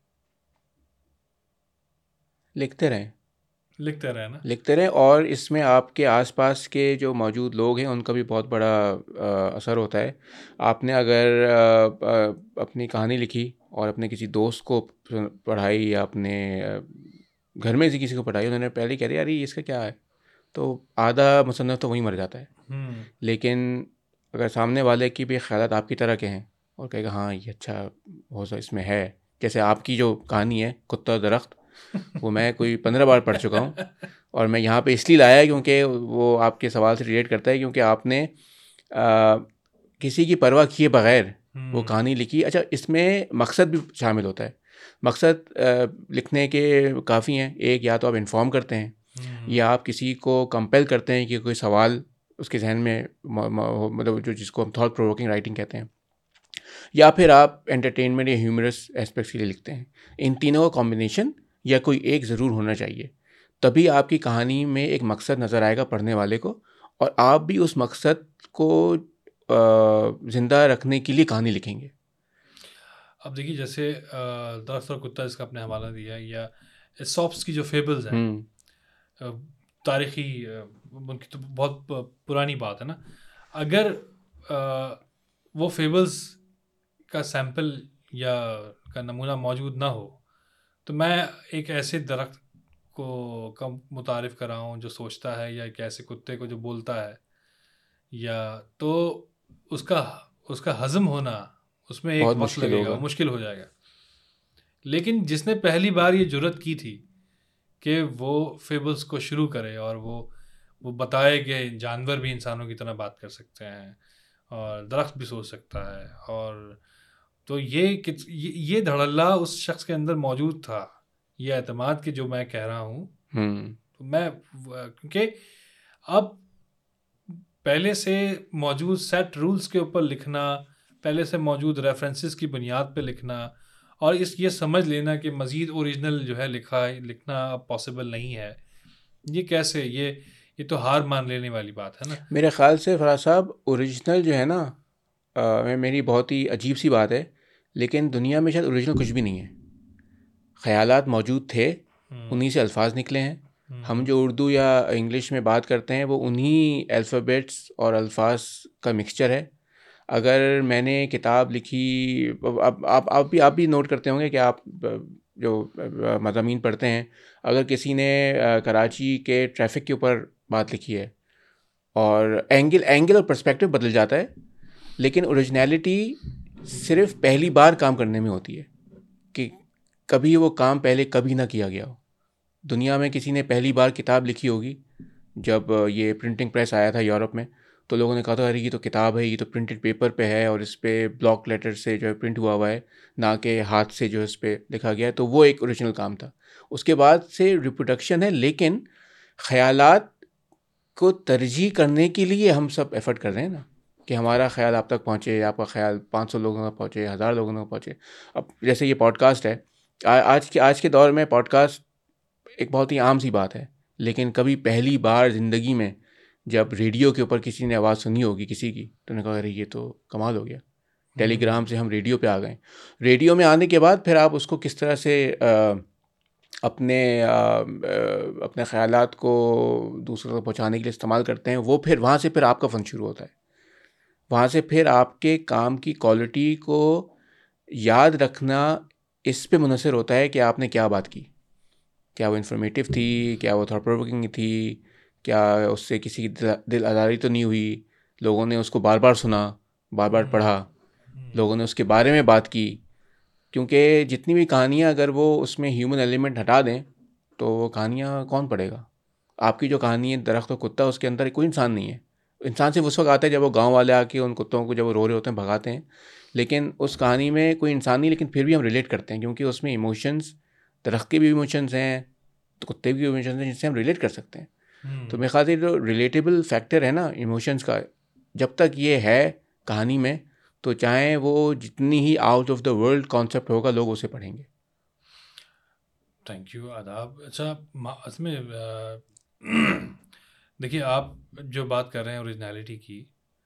लिखते रहें, लिखते रहे ना। लिखते रहें, और इसमें आपके आसपास के जो मौजूद लोग हैं उनका भी बहुत बड़ा अ, असर होता है। आपने अगर अ, अ, अपनी कहानी लिखी और अपने किसी दोस्त को सुन- पढ़ाई, या अपने अ, घर में से किसी को पढ़ाई, उन्होंने पहले ही कह दिया अरे ये इसका क्या है, तो आधा मुसन्नफ़ तो वहीं मर जाता है। हम्म लेकिन अगर सामने वाले की भी ख़यालात आपकी तरह के हैं और कहेगा हाँ ये अच्छा हो सा इसमें है, जैसे आपकी जो कहानी है कुत्ता और दरख्त, वो मैं कोई पंद्रह बार पढ़ चुका हूँ, और मैं यहाँ पे इसलिए लाया क्योंकि वो आपके सवाल से रिलेट करता है, क्योंकि आपने आ, किसी की परवाह किए बगैर वो कहानी लिखी। अच्छा, इसमें मकसद भी शामिल होता है। मकसद आ, लिखने के काफ़ी हैं। एक, या तो आप इन्फॉर्म करते हैं, या आप किसी को कंपेल करते हैं कि कोई सवाल उसके जहन में, मतलब जो जिसको हम थॉट प्रोवोकिंग राइटिंग कहते हैं, या फिर आप एंटरटेनमेंट या ह्यूमरस एस्पेक्ट्स के लिए लिखते हैं। इन तीनों का कॉम्बिनेशन या कोई एक ज़रूर होना चाहिए, तभी आपकी कहानी में एक मकसद नज़र आएगा पढ़ने वाले को, और आप भी उस मकसद को ज़िंदा रखने के लिए कहानी लिखेंगे। अब देखिए, जैसे दरख्त और कुत्ता इसका आपने हवाला दिया, या एसॉप्स की जो फेबल्स हैं, हम्म तारीखी उनकी तो बहुत पुरानी बात है ना। अगर आ, वो फेबल्स का सैंपल या का नमूना मौजूद ना हो, तो मैं एक ऐसे दरख्त को कम मुतारिफ़ कर रहा हूँ जो सोचता है, या एक ऐसे कुत्ते को जो बोलता है, या तो उसका उसका हज़म होना उसमें एक बहुत वक्त मुश्किल लगेगा, होगा। वो मुश्किल हो जाएगा। लेकिन जिसने पहली बार ये जुर्रत की थी कि वो फेबल्स को शुरू करे, और वो वो बताए कि जानवर भी इंसानों की तरह बात कर सकते हैं, और दरख्त भी सोच सकता है, और तो ये ये, ये धड़ल्ला उस शख्स के अंदर मौजूद था, ये एतमाद कि जो मैं कह रहा हूँ। हम्म तो मैं, क्योंकि अब पहले से मौजूद सेट रूल्स के ऊपर लिखना, पहले से मौजूद रेफरेंसेस की बुनियाद पे लिखना, और इस ये समझ लेना कि मज़ीद ओरिजिनल जो है लिखा लिखना अब पॉसिबल नहीं है, ये कैसे, ये ये तो हार मान लेने वाली बात है ना। मेरे ख़्याल से फराज साहब, ओरिजिनल जो है ना, आ, मेरी बहुत ही अजीब सी बात है, लेकिन दुनिया में शायद ओरिजिनल कुछ भी नहीं है। ख़यालात मौजूद थे, उन्हीं से अल्फाज निकले हैं। हम जो उर्दू या इंग्लिश में बात करते हैं वो उन्हीं अल्फ़ाबेट्स और अल्फाज का मिक्सचर है। अगर मैंने किताब लिखी, अब आप आप भी आप भी नोट करते होंगे कि आप जो मज़ामीन पढ़ते हैं, अगर किसी ने कराची के ट्रैफ़िक के ऊपर बात लिखी है, और एंगल एंगल और पर्सपेक्टिव बदल जाता है, लेकिन ओरिजिनलिटी सिर्फ पहली बार काम करने में होती है, कि कभी वो काम पहले कभी ना किया गया हो। दुनिया में किसी ने पहली बार किताब लिखी होगी जब ये प्रिंटिंग प्रेस आया था यूरोप में, तो लोगों ने कहा था अरे ये तो किताब है, ये तो प्रिंटेड पेपर पे है, और इस पर ब्लॉक लेटर से जो है प्रिंट हुआ हुआ है, ना कि हाथ से जो है इस पर लिखा गया है। तो वो एक ओरिजिनल काम था। उसके बाद से रिप्रोडक्शन है, लेकिन ख़यालात को तरजीह करने के लिए हम सब एफर्ट कर रहे हैं ना, कि हमारा ख्याल आप तक पहुँचे, आपका ख्याल पाँच सौ लोगों तक पहुँचे, हज़ार लोगों तक पहुँचे। अब जैसे ये पॉडकास्ट है, आ, आज के आज के दौर में पॉडकास्ट एक बहुत ही आम सी बात है, लेकिन कभी पहली बार ज़िंदगी में जब रेडियो के ऊपर किसी ने आवाज़ सुनी होगी किसी की, तो उन्होंने कहा अरे ये तो कमाल हो गया। टेलीग्राम से हम रेडियो पे आ गए। रेडियो में आने के बाद फिर आप उसको किस तरह से आ, अपने आ, आ, अपने ख़यालात को दूसरों तक पहुँचाने के लिए इस्तेमाल करते हैं, वो फिर वहाँ से फिर आपका फ़न शुरू होता है। वहाँ से फिर आपके काम की क्वालिटी को याद रखना इस पे मुनहसर होता है कि आपने क्या बात की, क्या वो इन्फॉर्मेटिव थी, क्या वो थॉट प्रोवोकिंग थी, क्या उससे किसी की दिल, दिल आज़ारी तो नहीं हुई, लोगों ने उसको बार बार सुना, बार बार पढ़ा, लोगों ने उसके बारे में बात की। क्योंकि जितनी भी कहानियाँ अगर वो उसमें ह्यूमन एलिमेंट हटा दें, तो वो कहानियाँ कौन पढ़ेगा। आपकी जो कहानी है दरख्त और कुत्ता, उसके अंदर कोई इंसान नहीं है। इंसान सिर्फ उस वक्त आता है जब वो गांव वाले आके उन कुत्तों को, जब वो रो रहे होते हैं, भगाते हैं, लेकिन उस कहानी में कोई इंसान नहीं। लेकिन फिर भी हम रिलेट करते हैं, क्योंकि उसमें इमोशंस, दरख्त के भी इमोशंस हैं, तो कुत्ते के भी इमोशंस हैं, जिससे हम रिलेट कर सकते हैं। तो मेरे ख्याल से जो रिलेटेबल फैक्टर है ना इमोशंस का, जब तक ये है कहानी में, तो चाहे वो जितनी ही out of the world concept होगा, लोग उसे पढ़ेंगे। थैंक यू, आदाब। अच्छा, इसमें देखिए, आप जो बात कर रहे हैं ओरिजिनलिटी की,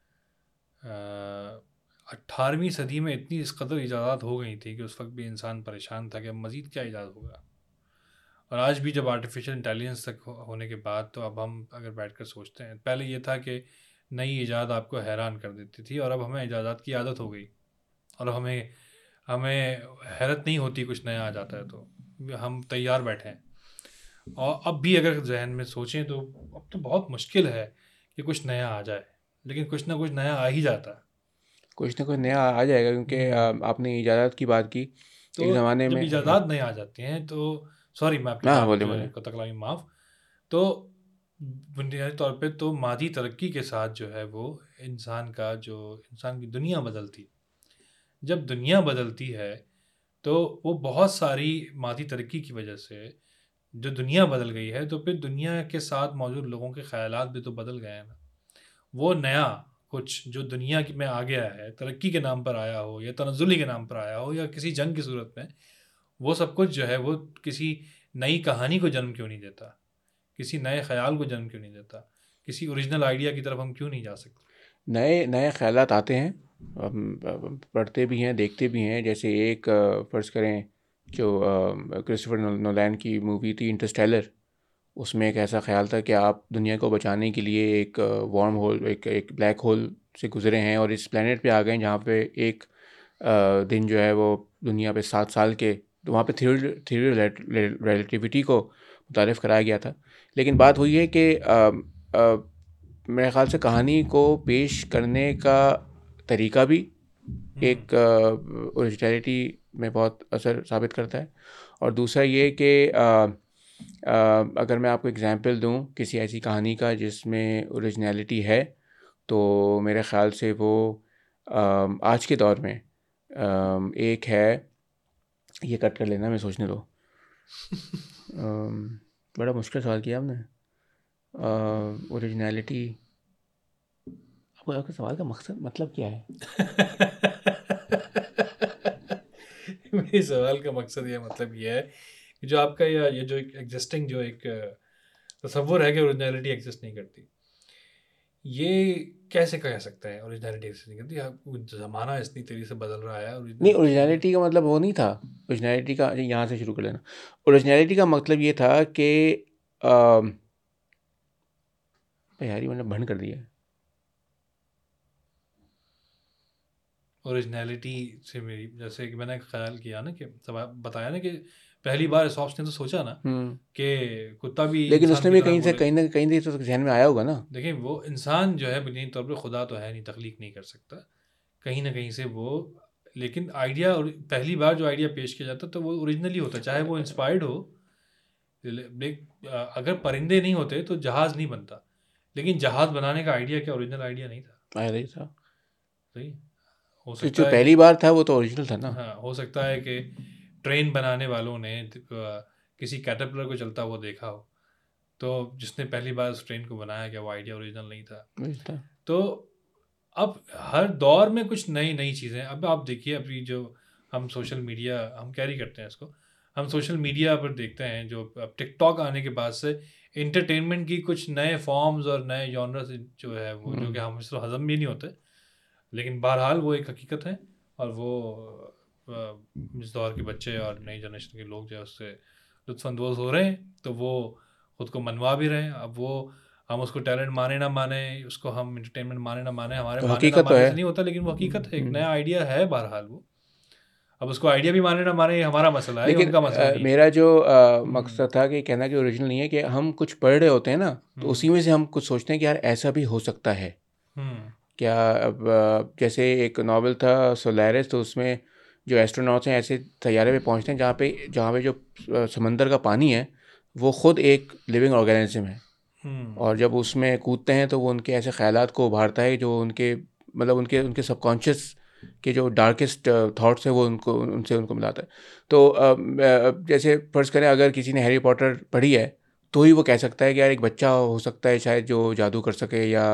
अट्ठारहवीं सदी में इतनी इस कदर इजाज़ात हो गई थी कि उस वक्त भी इंसान परेशान था कि अब मज़ीद क्या ईजाद होगा। और आज भी जब आर्टिफिशियल इंटेलिजेंस तक हो, होने के बाद, तो अब हम अगर बैठ कर सोचते हैं, पहले ये था कि नई ईजाद आपको हैरान कर देती थी, और अब हमें ईजादात की आदत हो गई, और हमें हमें हैरत नहीं होती कुछ नया आ जाता है, तो हम तैयार बैठे हैं। और अब भी अगर जहन में सोचें तो अब तो बहुत मुश्किल है कि कुछ नया आ जाए, लेकिन कुछ ना कुछ नया आ ही जाता है। कुछ ना कुछ नया आ जाएगा, क्योंकि आपने इजाज़त की बात की। तो एक ज़माने जब में इजाज़ात नहीं आ जाती हैं तो सॉरी मैं आपकी हाँ बात बोले जो बोले है को तकलामी माफ़। तो बुनियादी तौर पे तो मादी तरक्की के साथ जो है वो इंसान का जो इंसान की दुनिया बदलती, जब दुनिया बदलती है तो वो बहुत सारी मादी तरक्की की वजह से जो दुनिया बदल गई है, तो फिर दुनिया के साथ मौजूद लोगों के ख़यालात भी तो बदल गए हैं ना। वो नया कुछ जो दुनिया की में आ गया है, तरक्की के नाम पर आया हो या तनज़्ज़ुली के नाम पर आया हो या किसी जंग की सूरत में, वो सब कुछ जो है वो किसी नई कहानी को जन्म क्यों नहीं देता? किसी नए ख़याल को जन्म क्यों नहीं देता? किसी ओरिजिनल आइडिया की तरफ हम क्यों नहीं जा सकते? नए नए ख़यालात आते हैं, हम हम पढ़ते भी हैं, देखते भी हैं। जैसे एक अ, फ़र्ज़ करें जो क्रिस्टोफर नोलन की मूवी थी इंटरस्टेलर, उसमें एक ऐसा ख़्याल था कि आप दुनिया को बचाने के लिए एक वार्म होल, एक एक ब्लैक होल से गुज़रे हैं और इस प्लेनेट पे आ गए जहाँ पे एक अ, दिन जो है वो दुनिया पे सात साल के, तो वहाँ पे थ्योरी थ्योरी रिलेटिविटी को मुतारिफ़ कराया गया था। लेकिन बात हुई है कि अ, अ, मेरे ख़्याल से कहानी को पेश करने का तरीका भी हम्म। एक ओरिजिनलिटी में बहुत असर साबित करता है। और दूसरा ये कि अ, अ, अगर मैं आपको एग्ज़ाम्पल दूँ किसी ऐसी कहानी का जिसमें ओरिजिनलिटी है, तो मेरे ख़्याल से वो अ, आज के दौर में अ, एक है, ये कट कर लेना, मैं सोचने दो। अम, बड़ा मुश्किल सवाल किया आपने। ओरिजिनलिटी, आपको आपके सवाल का मकसद मतलब क्या है? मेरे सवाल का मकसद ये मतलब ये है कि जो आपका या ये जो एक एग्जिस्टिंग जो एक तसव्वुर है कि ओरिजिनलिटी एग्जिस्ट नहीं करती, ये कैसे कह सकते हैं ओरिजिनलिटी एग्जिस्ट नहीं करती? आप ज़माना इतनी तेज़ी से बदल रहा है, नहीं, ओरिजिनल चीज़ें। ओरिजिनलिटी का मतलब वो नहीं था। ओरिजिनलिटी का यहाँ से शुरू कर लेना। ओरिजिनलिटी का मतलब ये था कि अम, यार ये मैंने भंड कर दिया है। ओरिजिनलिटी से मेरी जैसे कि मैंने ख्याल किया ना कि सब बताया ना कि पहली बार सॉफ्ट ने तो सोचा ना हम्म कि कुत्ता भी लेकिन इंसान उसने की भी तरह कहीं से बोले। कहीं ना कहीं से तो जहन में आया होगा ना। देखिए वो इंसान जो है बुनियादी तौर पर खुदा तो है नहीं, तख्लीक नहीं कर सकता कहीं ना कहीं से वो, लेकिन आइडिया पहली बार जो आइडिया पेश किया जाता तो वो ओरिजिनली होता, चाहे वो इंस्पायर्ड हो। देख, अगर परिंदे नहीं होते तो जहाज़ नहीं बनता, लेकिन जहाज़ बनाने का आइडिया क्या ओरिजिनल आइडिया नहीं था? आया नहीं था। सही। हो तो जो सकता है कि पहली बार था वो तो ओरिजिनल था ना। हाँ, हो सकता है कि ट्रेन बनाने वालों ने अ, किसी कैटरपिलर को चलता हुआ देखा हो, तो जिसने पहली बार उस ट्रेन को बनाया क्या वो आइडिया ओरिजिनल नहीं था? वही था। तो अब हर दौर में कुछ नई नई चीज़ें, अब आप देखिए अभी जो हम सोशल मीडिया हम कैरी करते हैं इसको, हम सोशल मीडिया पर देखते हैं जो अब टिकटॉक आने के बाद से इंटरटेनमेंट की कुछ नए फॉर्म्स और नए जॉनर्स जो है वो जो कि हम्म हम इसको हज़म भी नहीं होते, लेकिन बहरहाल वो एक हकीकत है। और वो अ, इस दौर के बच्चे और नई जनरेशन के लोग जो है उससे लुत्फ़अंदोज़ हो रहे हैं, तो वो ख़ुद को मनवा भी रहे हैं। अब वो हम उसको टैलेंट माने ना माने, उसको हम एंटरटेनमेंट माने ना माने, हमारे तो मानने ना हकीकत तो मानने है। से नहीं होता, लेकिन वो हकीकत है, एक हम्म नया आइडिया है बहरहाल वो। अब उसको आइडिया भी माने ना माने ये हमारा मसला है, ये लेकिन उनका मसला अ, नहीं है। मेरा जो अ, हम्म। मकसद था कि कहना कि ओरिजिनल नहीं है, कि हम कुछ पढ़ रहे होते हैं ना, तो हम्म। उसी में से हम कुछ सोचते हैं कि यार ऐसा भी हो सकता है हम्म। क्या। अब अ, जैसे एक नावल था सोलारिस, तो उसमें जो एस्ट्रोनॉट्स हैं ऐसे तैयारे पे पहुंचते हैं जहाँ पे जहाँ पे जो अ, समंदर का पानी है वो ख़ुद एक लिविंग ऑर्गेनिज्म है। हम्म। और जब उसमें कूदते हैं तो वो उनके ऐसे ख़यालात को उभारता है जो उनके मतलब उनके उनके सबकॉन्शियस के जो डार्केस्ट थॉट्स हैं वो उनको उनसे उनको मिलाता है। तो अ, अ, जैसे फ़र्ज़ करें अगर किसी ने हैरी पॉटर पढ़ी है तो ही वो कह सकता है कि यार एक बच्चा हो सकता है शायद जो जादू कर सके, या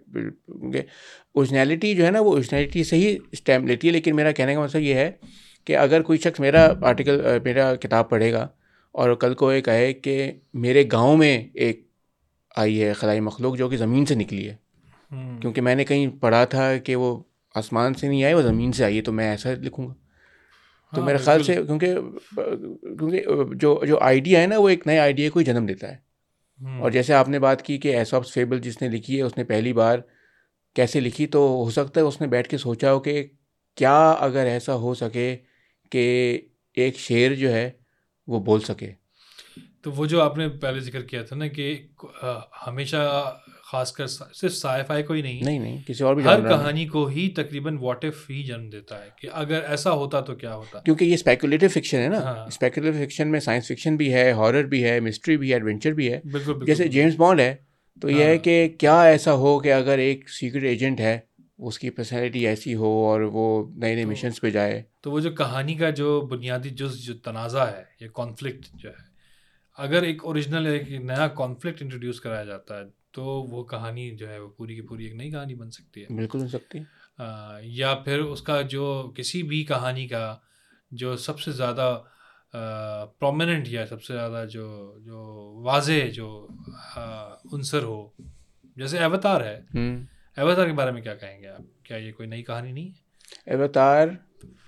ओरिजिनलिटी जो है ना वो ओरिजिनलिटी से ही स्टैम्प लेती है। लेकिन मेरा कहने का मतलब ये है कि अगर कोई शख्स मेरा आर्टिकल अ, मेरा किताब पढ़ेगा और कल को ये कहे कि मेरे गांव में एक आई है खलाई मखलूक जो कि ज़मीन से निकली है, हम्म। क्योंकि मैंने कहीं पढ़ा था कि वो आसमान से नहीं आई, वो ज़मीन से आई है, तो मैं ऐसा लिखूँगा। तो हाँ मेरे ख़्याल बिल्कुल। से क्योंकि क्योंकि जो जो आइडिया है ना वो एक नए आइडिया को ही जन्म देता है। और हम्म। जैसे आपने बात की कि एसॉप्स फेबल जिसने लिखी है उसने पहली बार कैसे लिखी, तो हो सकता है उसने बैठ के सोचा हो कि क्या अगर ऐसा हो सके कि एक शेर जो है वो बोल सके। तो वो जो आपने पहले जिक्र किया था ना कि अ, हमेशा खासकर सा- सिर्फ साईफाई को ही नहीं, नहीं नहीं किसी और भी हर जानवर में, कहानी को ही तकरीबन व्हाट इफ ही जन्म देता है कि अगर ऐसा होता तो क्या होता। क्योंकि ये स्पेकुलेटिव फिक्शन है ना। हाँ स्पेकुलेटिव फिक्शन में साइंस फिक्शन भी है, हॉरर भी है, मिस्ट्री भी है, एडवेंचर भी है। बिल्कुल बिल्कुल जैसे बिल्कुल। जेम्स बॉन्ड है, तो यह है हाँ कि क्या ऐसा हो कि अगर एक सीक्रेट एजेंट है, उसकी पर्सनैलिटी ऐसी हो और वो नए नए तो मिशंस पे जाए। तो वो जो कहानी का जो बुनियादी जो जो तनाज़ा है, ये कॉन्फ्लिक्ट जो है, अगर एक ओरिजिनल एक नया कॉन्फ्लिक्ट इंट्रोड्यूस कराया जाता है तो वो कहानी जो है वो पूरी की पूरी एक नई कहानी बन सकती है। बिल्कुल हो सकती है। अ, या फिर उसका जो किसी भी कहानी का जो सबसे ज़्यादा प्रोमिनेंट या सबसे ज़्यादा जो जो वाज़े जो अ, उनसर हो, जैसे अवतार है। हम्म। अवतार के बारे में क्या कहेंगे आप? क्या ये कोई नई कहानी नहीं है? अवतार,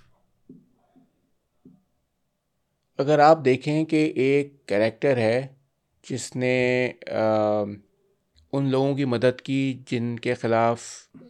अगर आप देखें कि एक कैरेक्टर है जिसने अ, उन लोगों की मदद की जिनके खिलाफ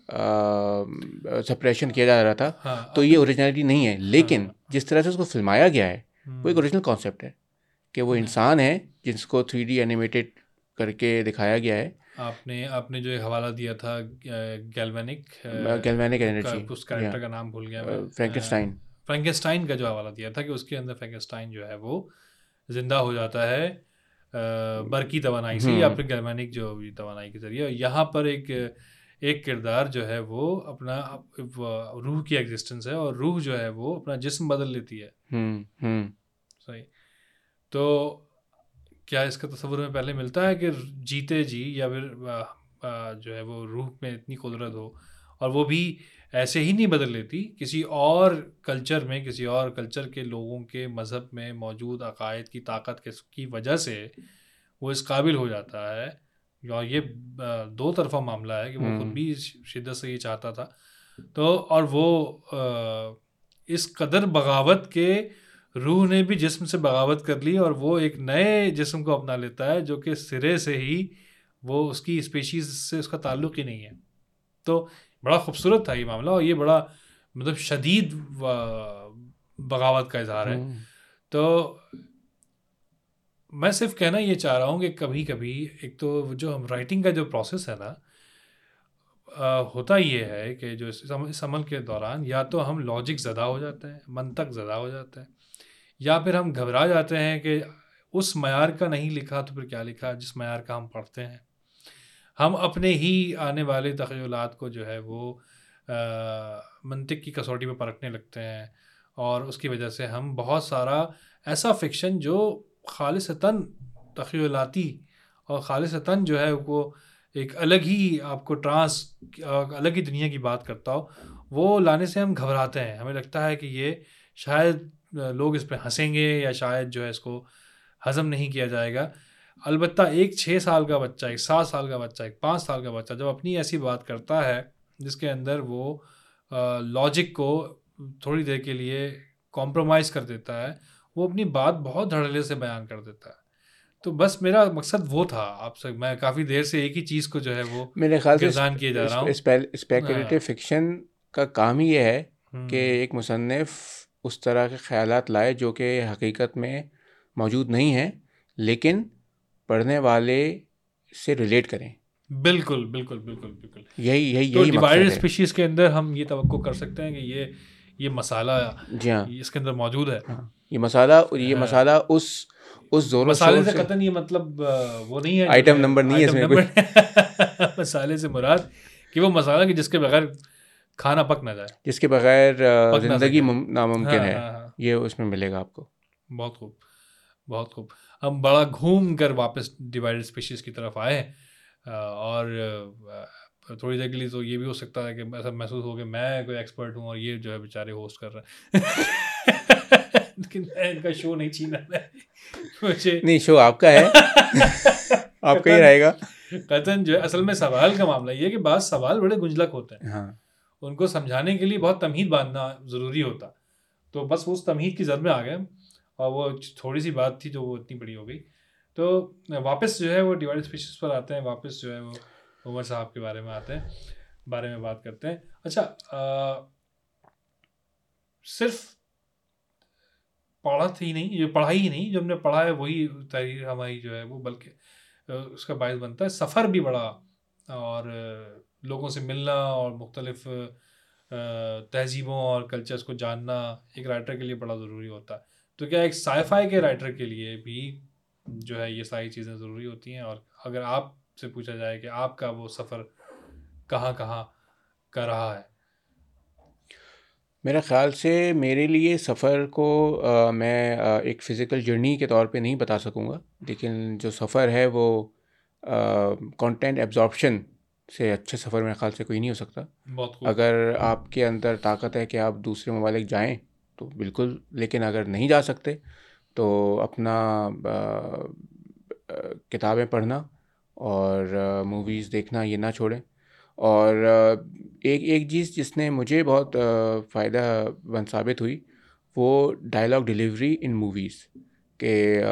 सप्रेशन किया जा रहा था, हाँ तो ये अपने ओरिजिनलिटी नहीं है। लेकिन हाँ जिस तरह से उसको फिल्माया गया है वो एक हम्म, ओरिजिनल कॉन्सेप्ट है कि वो नहीं इंसान है जिसको थ्री डी एनिमेटेड करके दिखाया गया है। आपने आपने जो ये हवाला दिया था गैल्वेनिक, गैल्वेनिक वो का, एनर्जी उस या कैरेक्टर का नाम भूल गया मैं। फ्रैंकेनस्टाइन। फ्रैंकेस्टाइन का जो हवाला दिया था कि उसके अंदर फ्रैंकेस्टाइन जो है वो जिंदा हो जाता है अ, बर्की तवानाई से या हम्म फिर गैल्वेनिक जो भी तवानाई के जरिए। यहाँ पर एक एक किरदार जो है वो अपना अप- वो रूह की एग्जिस्टेंस है और रूह जो है वो अपना जिस्म बदल लेती है। हम्म हम्म सही। तो क्या इसका तस्वुर में पहले मिलता है कि जीते जी या फिर आ, आ, जो है वो रूह में इतनी कुदरत हो और वो भी ऐसे ही नहीं बदल लेती, किसी और कल्चर में किसी और कल्चर के लोगों के मज़हब में मौजूद अकायद की ताकत के की वजह से वो इस काबिल हो जाता है। और ये आ, दो तरफा मामला है कि वो खुद हम्म भी शिद्दत से ये चाहता था। तो और वो आ, इस कदर बगावत के रूह ने भी जिस्म से बगावत कर ली और वो एक नए जिस्म को अपना लेता है जो कि सिरे से ही वो उसकी स्पेशीज से उसका ताल्लुक ही नहीं है। तो बड़ा खूबसूरत था ये मामला और ये बड़ा मतलब शदीद बगावत का इजहार है। हम्म तो मैं सिर्फ कहना ये चाह रहा हूँ कि कभी कभी एक तो जो हम राइटिंग का जो प्रोसेस है ना, अ, होता ये है कि जो इस अमल इस अमल के दौरान या तो हम लॉजिक ज़दा हो जाते हैं, मंतक ज़दा हो जाता है, या फिर हम घबरा जाते हैं कि उस मयार का नहीं लिखा तो फिर क्या लिखा जिस मयार का हम पढ़ते हैं। हम अपने ही आने वाले तख़य्युलात को जो है वो मंतिक की कसौटी पे परखने लगते हैं और उसकी वजह से हम बहुत सारा ऐसा फ़िक्शन जो ख़ालिसतन तख़य्युलाती और ख़ालिसतन जो है वो एक अलग ही आपको ट्रांस अलग ही दुनिया की बात करता हो, वो लाने से हम घबराते हैं। हमें लगता है कि ये शायद लोग इस पे हंसेंगे या शायद जो है इसको हज़म नहीं किया जाएगा। अलबत्ता एक छः साल का बच्चा, एक सात साल का बच्चा, एक पाँच साल का बच्चा जब अपनी ऐसी बात करता है जिसके अंदर वो लॉजिक को थोड़ी देर के लिए कॉम्प्रोमाइज़ कर देता है, वो अपनी बात बहुत धड़ल्ले से बयान कर देता है। तो बस मेरा मकसद वो था आपसे, मैं काफ़ी देर से एक ही चीज़ को जो है वो मेरे ख्याल से गिरदान किए जा रहा हूँ। स्पेकुलेटिव हाँ, फिक्शन का काम ही ये है कि हम्म, एक मुसन्निफ़ उस तरह के ख़यालात लाए जो कि हकीकत में मौजूद नहीं हैं, लेकिन पढ़ने वाले से रिलेट करें। बिल्कुल बिल्कुल बिल्कुल बिल्कुल। यही यही तो यही डिवाइडेड मकसद है। स्पीशीज़ के अंदर हम ये तवक्को कर सकते हैं कि ये ये मसाला जी हाँ। ये इसके अंदर मौजूद है। हाँ, ये मसाला ये हाँ, मसाला उस उस ज़ोर व मसाले शोर से से, कतन ये मतलब अ, वो नहीं है जो आइटम कि नंबर नहीं है आइटम इसमें कोई। नंबर मसाले से मुराद कि वो मसाला कि जिसके बगैर खाना पक ना जाए, जिसके बगैर अ, पक ना ज़िंदगी सके। मुम- नामुमकिन हाँ है, हाँ हाँ, ये उसमें मिलेगा आपको। बहुत खूब, बहुत खूब। हम बड़ा घूम कर वापस डिवाइडेड स्पीशीज़ की तरफ आए अ, और अ, थोड़ी देर के लिए तो ये भी हो सकता है कि ऐसा महसूस हो कि मैं कोई एक्सपर्ट हूँ और ये जो है बेचारे होस्ट कर रहे हैं लेकिन मैं इनका शो नहीं छीना है मुझे नहीं, शो आपका है। आपका ही कतन रहेगा। कतन जो है असल में सवाल का मामला ये है कि बाद सवाल बड़े गुंजलक होते हैं, हाँ। उनको समझाने के लिए बहुत तमहीद बांधना ज़रूरी होता। तो बस उस तमहीद की जद में आ गए और वो थोड़ी सी बात थी जो वो इतनी बड़ी हो गई। तो वापस जो है वो डिवाइड स्पीशीज़ पर आते हैं, वापस जो है वो उमर साहब के बारे में आते हैं, बारे में बात करते हैं। अच्छा, आ, सिर्फ पढ़ा थी नहीं, ये पढ़ाई ही नहीं, जो हमने पढ़ा है वही तहरीर हमारी जो है वो, बल्कि उसका बायस बनता है। सफ़र भी बड़ा, और लोगों से मिलना और मुख्तलिफ तहजीबों और कल्चर्स को जानना एक राइटर के लिए बड़ा ज़रूरी होता है। तो क्या एक साईफाई के राइटर के लिए भी जो है ये सारी चीज़ें ज़रूरी होती हैं। और अगर आपसे पूछा जाए कि आपका वो सफ़र कहाँ कहाँ का रहा है? मेरा ख़्याल से मेरे लिए सफ़र को आ, मैं आ, एक फ़िज़िकल जर्नी के तौर पे नहीं बता सकूँगा, लेकिन जो सफ़र है वो कंटेंट एब्जॉर्प्शन से अच्छा सफ़र मेरे ख़्याल से कोई नहीं हो सकता। बहुत खूब। अगर आपके अंदर ताकत है कि आप दूसरे ममालिक जाएं तो बिल्कुल, लेकिन अगर नहीं जा सकते तो अपना आ, आ, किताबें पढ़ना और मूवीज़ देखना ये ना छोड़ें। और आ, एक एक चीज़ जिसने मुझे बहुत फ़ायदा मंद साबित हुई वो डायलॉग डिलीवरी इन मूवीज़ के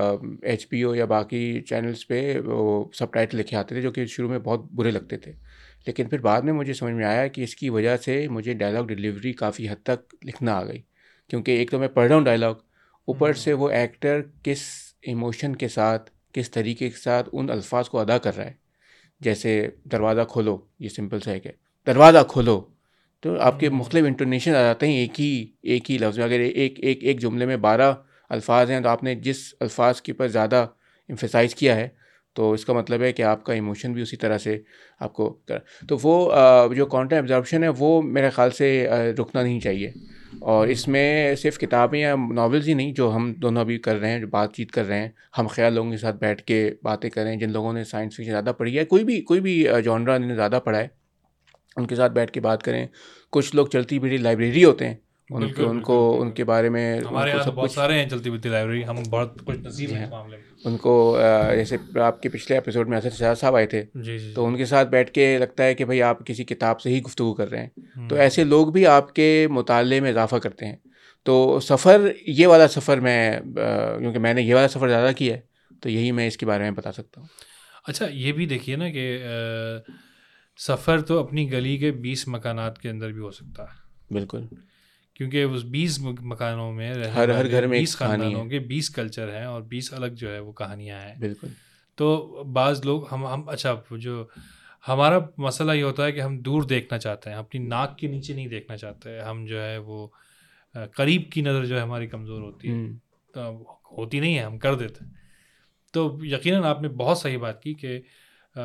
एच पी ओ या बाकी चैनल्स पे वो सब टाइटल लिखे आते थे जो कि शुरू में बहुत बुरे लगते थे, लेकिन फिर बाद में मुझे समझ में आया कि इसकी वजह से मुझे डायलॉग डिलीवरी काफ़ी हद तक लिखना आ गई, क्योंकि एक तो मैं पढ़ रहा हूँ डायलॉग, ऊपर से वो एक्टर किस इमोशन के साथ किस तरीके के साथ उन अल्फाज को अदा कर रहा है। जैसे दरवाज़ा खोलो, ये सिंपल सा है कि दरवाज़ा खोलो, तो आपके मुख्तलिफ इंटोनेशन आ जाते हैं एक ही एक ही लफ्ज़ में। अगर एक एक एक जुमले में बारह अल्फाज हैं तो आपने जिस अल्फाज के ऊपर ज़्यादा एम्फेसाइज़ किया है तो इसका मतलब है कि आपका इमोशन भी उसी तरह से आपको कर, तो वो आ, जो कंटेंट एब्जॉर्प्शन है वो मेरे ख़्याल से आ, रुकना नहीं चाहिए। और इसमें सिर्फ किताबें या नॉवेल्स ही नहीं, जो हम दोनों अभी कर रहे हैं, जो बातचीत कर रहे हैं, हम ख्याल लोगों के साथ बैठ के बातें कर रहे हैं, जिन लोगों ने साइंस फिक्शन ज़्यादा पढ़ी है, कोई भी कोई भी जॉनरा ने ज़्यादा पढ़ा है, उनके साथ बैठ के बात करें। कुछ लोग चलती फिरती लाइब्रेरी होते हैं, उनके बिल्कुल उनको बिल्कुल बिल्कुल। उनके बारे में हमारे उनको यहाँ तो सब बहुत कुछ, सारे हैं चलती फिरती लाइब्रेरी, हम बहुत कुछ नसीब जी हैं हाँ, इस मामले में। उनको अ, जैसे आपके पिछले एपिसोड में असद शहजाद साहब आए थे, जी जी तो जी। उनके साथ बैठ के लगता है कि भाई आप किसी किताब से ही गुफ्तगू कर रहे हैं। तो हम्म। ऐसे लोग भी आपके मुताले में इजाफा करते हैं। तो सफ़र, ये वाला सफ़र मैं अ, क्योंकि मैंने ये वाला सफ़र ज़्यादा किया है, तो यही मैं इसके बारे में बता सकता हूँ। अच्छा, ये भी देखिए ना कि अ, सफ़र तो अपनी गली के बीस मकानात के अंदर भी हो सकता है, बिल्कुल, क्योंकि उस बीस मकानों में रहने हर हर वाले घर में एक बीस कहानी ख़ानदानों है। के बीस कल्चर हैं और बीस अलग जो है वो कहानियाँ हैं। बिल्कुल। तो बाज़ लोग हम हम अच्छा, जो हमारा मसला ये होता है कि हम दूर देखना चाहते हैं, अपनी नाक के नीचे नहीं देखना चाहते। हम जो है वो अ, करीब की नज़र जो है हमारी कमज़ोर होती है, हम्म। तो होती नहीं है, हम कर देते हैं। तो यकीनन आपने बहुत सही बात की कि अ,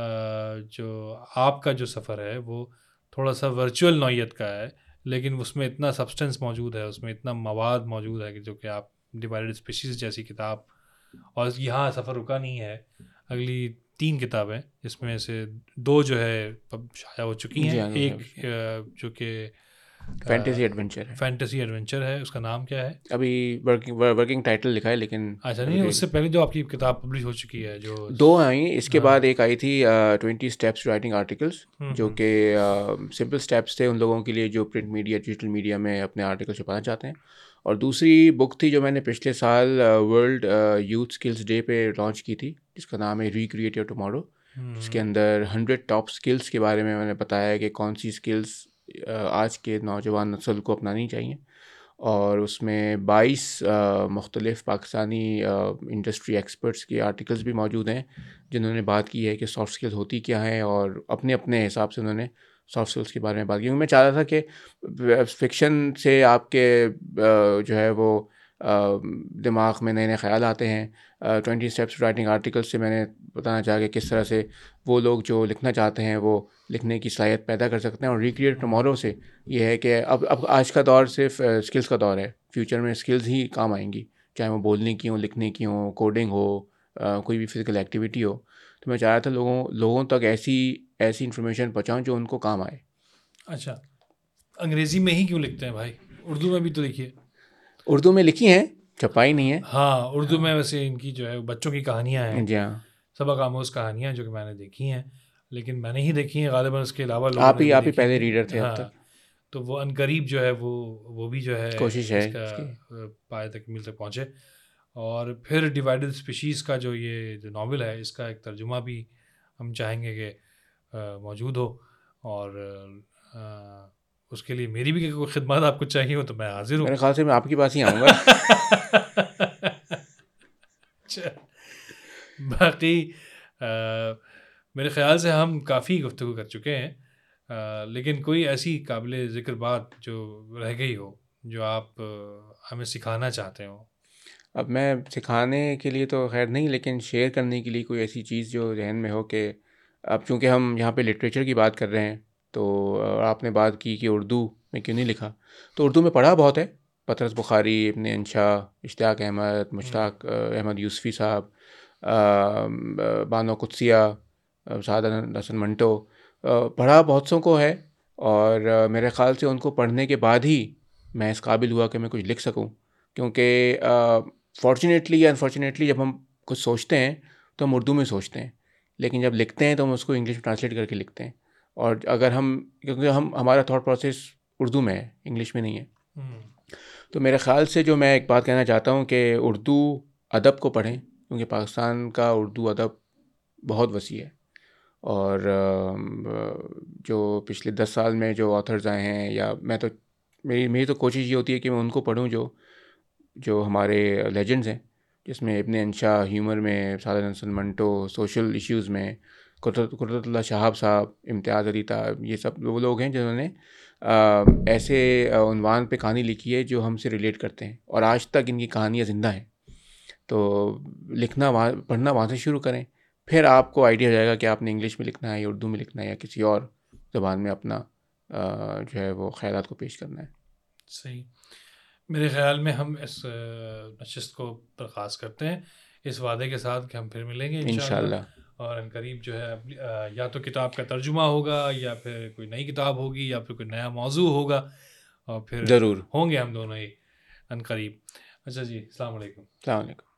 जो आपका जो सफ़र है वो थोड़ा सा वर्चुअल नौइयत का है, लेकिन उसमें इतना सब्सटेंस मौजूद है, उसमें इतना मवाद मौजूद है कि जो कि आप डिवाइडेड स्पीशीज़ जैसी किताब, और यहाँ सफ़र रुका नहीं है, अगली तीन किताबें जिसमें से दो जो है पब शाया हो चुकी जी हैं, हाँ, तो एक है, अ, जो कि फैंटेसी एडवेंचर है। फैंटेसी एडवेंचर है, उसका नाम क्या है? अभी वर्किंग वर्किंग टाइटल लिखा है, लेकिन अच्छा, अभी नहीं, उससे रिलीज पहले जो आपकी किताब पब्लिश हो चुकी है जो दो आई, इसके हाँ। बाद एक आई थी twenty steps writing articles, hmm जो हम्म कि सिंपल स्टेप्स थे उन लोगों के लिए जो प्रिंट मीडिया डिजिटल मीडिया में अपने आर्टिकल छपाना चाहते हैं। और दूसरी बुक थी जो मैंने पिछले साल वर्ल्ड यूथ स्किल्स डे पे लॉन्च की थी, जिसका नाम है रिक्रिएट योर टुमारो, जिसके हम्म अंदर हंड्रेड टॉप स्किल्स के बारे में मैंने बताया कि कौन सी स्किल्स आज के नौजवान नस्ल को अपनानी चाहिए। और उसमें बाईस मुख्तलिफ़ पाकिस्तानी इंडस्ट्री एक्सपर्ट्स के आर्टिकल्स भी मौजूद हैं, जिन्होंने बात की है कि सॉफ्ट स्किल्स होती क्या हैं, और अपने अपने हिसाब से उन्होंने सॉफ्ट स्किल्स के बारे में बात की। क्योंकि मैं चाह रहा था कि फ़िक्शन से आपके अ, जो है वो अ, दिमाग में नए नए ख़्याल आते हैं। ट्वेंटी स्टेप्स राइटिंग आर्टिकल से मैंने बताना चाहा कि किस तरह से वो लोग जो लिखना चाहते हैं वो लिखने की सलाहियत पैदा कर सकते हैं। और रिक्रिएट टुमारो से ये है कि अब अब आज का दौर सिर्फ स्किल्स का दौर है, फ्यूचर में स्किल्स ही काम आएंगी, चाहे वो बोलने की हो, लिखने की हो, कोडिंग हो, अ, कोई भी फिज़िकल एक्टिविटी हो। तो मैं चाह रहा था लोगों लोगों तक ऐसी ऐसी इन्फॉर्मेशन पहुँचाऊँ जो उनको काम आए। अच्छा, अंग्रेज़ी में ही क्यों लिखते हैं भाई? उर्दू में भी तो लिखिए। उर्दू में लिखी हैं, छपाई नहीं है। हाँ, उर्दू हाँ, में वैसे इनकी जो है बच्चों की कहानियाँ हैं, जी हाँ। सबक आमोज़ कहानियाँ जो कि मैंने देखी हैं, लेकिन मैंने ही देखी हैं, ग़ालिबन उसके अलावा लोगों आप ने ही भी आप ही देखी पहले होंगी। रीडर थे अब तक। हाँ, तो वो अनकरीब जो है वो वो भी जो है कोशिश है इसका इसकी। अ, पाए तकमील तक पहुँचे। और फिर डिवाइडेड स्पीशीज़ का जो ये जो नावल है, इसका एक तर्जुमा भी हम चाहेंगे कि अ, मौजूद हो। और अ, उसके लिए मेरी भी कोई खिदमत आपको चाहिए हो तो मैं हाज़िर हूँ। मेरे ख्याल से मैं आपके पास ही आऊँगा। बाकी आ, मेरे ख़्याल से हम काफ़ी गुफ्तगू कर चुके हैं, आ, लेकिन कोई ऐसी काबिल ज़िक्र बात जो रह गई हो जो आप आ, हमें सिखाना चाहते हो? अब मैं सिखाने के लिए तो खैर नहीं, लेकिन शेयर करने के लिए कोई ऐसी चीज़ जो जहन में हो कि अब चूँकि हम यहाँ पे लिटरेचर की बात कर रहे हैं, तो अ, आपने बात की कि उर्दू में क्यों नहीं लिखा, तो उर्दू में पढ़ा बहुत है। पतरस बुखारी, इब्न अंशा, इश्तियाक अहमद, हम्म, मुश्ताक अ, अहमद यूसुफ़ी साहब, अ, ब बानो कुद्सिया, अ, सआदत हसन मंटो, अ, पढ़ा बहुत सौ को है। और अ, मेरे ख़्याल से उनको पढ़ने के बाद ही मैं इस काबिल हुआ कि मैं कुछ लिख सकूँ। क्योंकि अ, फ़ॉर्च्युनेटली या अनफ़ॉर्च्युनेटली जब हम कुछ सोचते हैं तो हम उर्दू में सोचते हैं, लेकिन जब लिखते हैं तो हम उसको इंग्लिश में ट्रांसलेट करके लिखते हैं। और अगर हम, क्योंकि हम हमारा थॉट प्रोसेस उर्दू में है, इंग्लिश में नहीं है। हम्म, तो मेरे ख़्याल से जो मैं एक बात कहना चाहता हूँ कि उर्दू अदब को पढ़ें, क्योंकि पाकिस्तान का उर्दू अदब बहुत वसी है। और अ, जो पिछले दस साल में जो ऑथर्स आए हैं, या मैं तो मेरी मेरी तो कोशिश ये होती है कि मैं उनको पढूँ जो जो हमारे लेजेंड्स हैं, जिसमें इब्न अंशा ह्यूमर में, सादत हसन मंटो सोशल इश्यूज़ में, कुदरत कुदरतुल्लाह शहाब साहब, इम्तियाज़ अली साहब, ये सब वो लोग हैं जिन्होंने अ, ऐसे अ, उन्वान पे कहानी लिखी है जो हमसे रिलेट करते हैं, और आज तक इनकी कहानियाँ ज़िंदा हैं। तो लिखना वहाँ, पढ़ना वहाँ से शुरू करें, फिर आपको आइडिया हो जाएगा कि आपने इंग्लिश में लिखना है या उर्दू में लिखना है या किसी और ज़बान में अपना अ, जो है वो ख़यालात को पेश करना है। सही। मेरे ख़्याल में हम इस अ, नशिस्त को बर्खास्त करते हैं, इस वादे के साथ कि हम फिर मिलेंगे इंशाल्लाह। इंशाअल्लाह। और अनकरीब जो है अपनी अ, या तो किताब का तर्जुमा होगा, या फिर कोई नई किताब होगी, या फिर कोई नया मौजू होगा, और फिर ज़रूर। होंगे हम दोनों ही अनकरीब। अच्छा जी, अस्सलाम वालेकुम। अस्सलाम वालेकुम।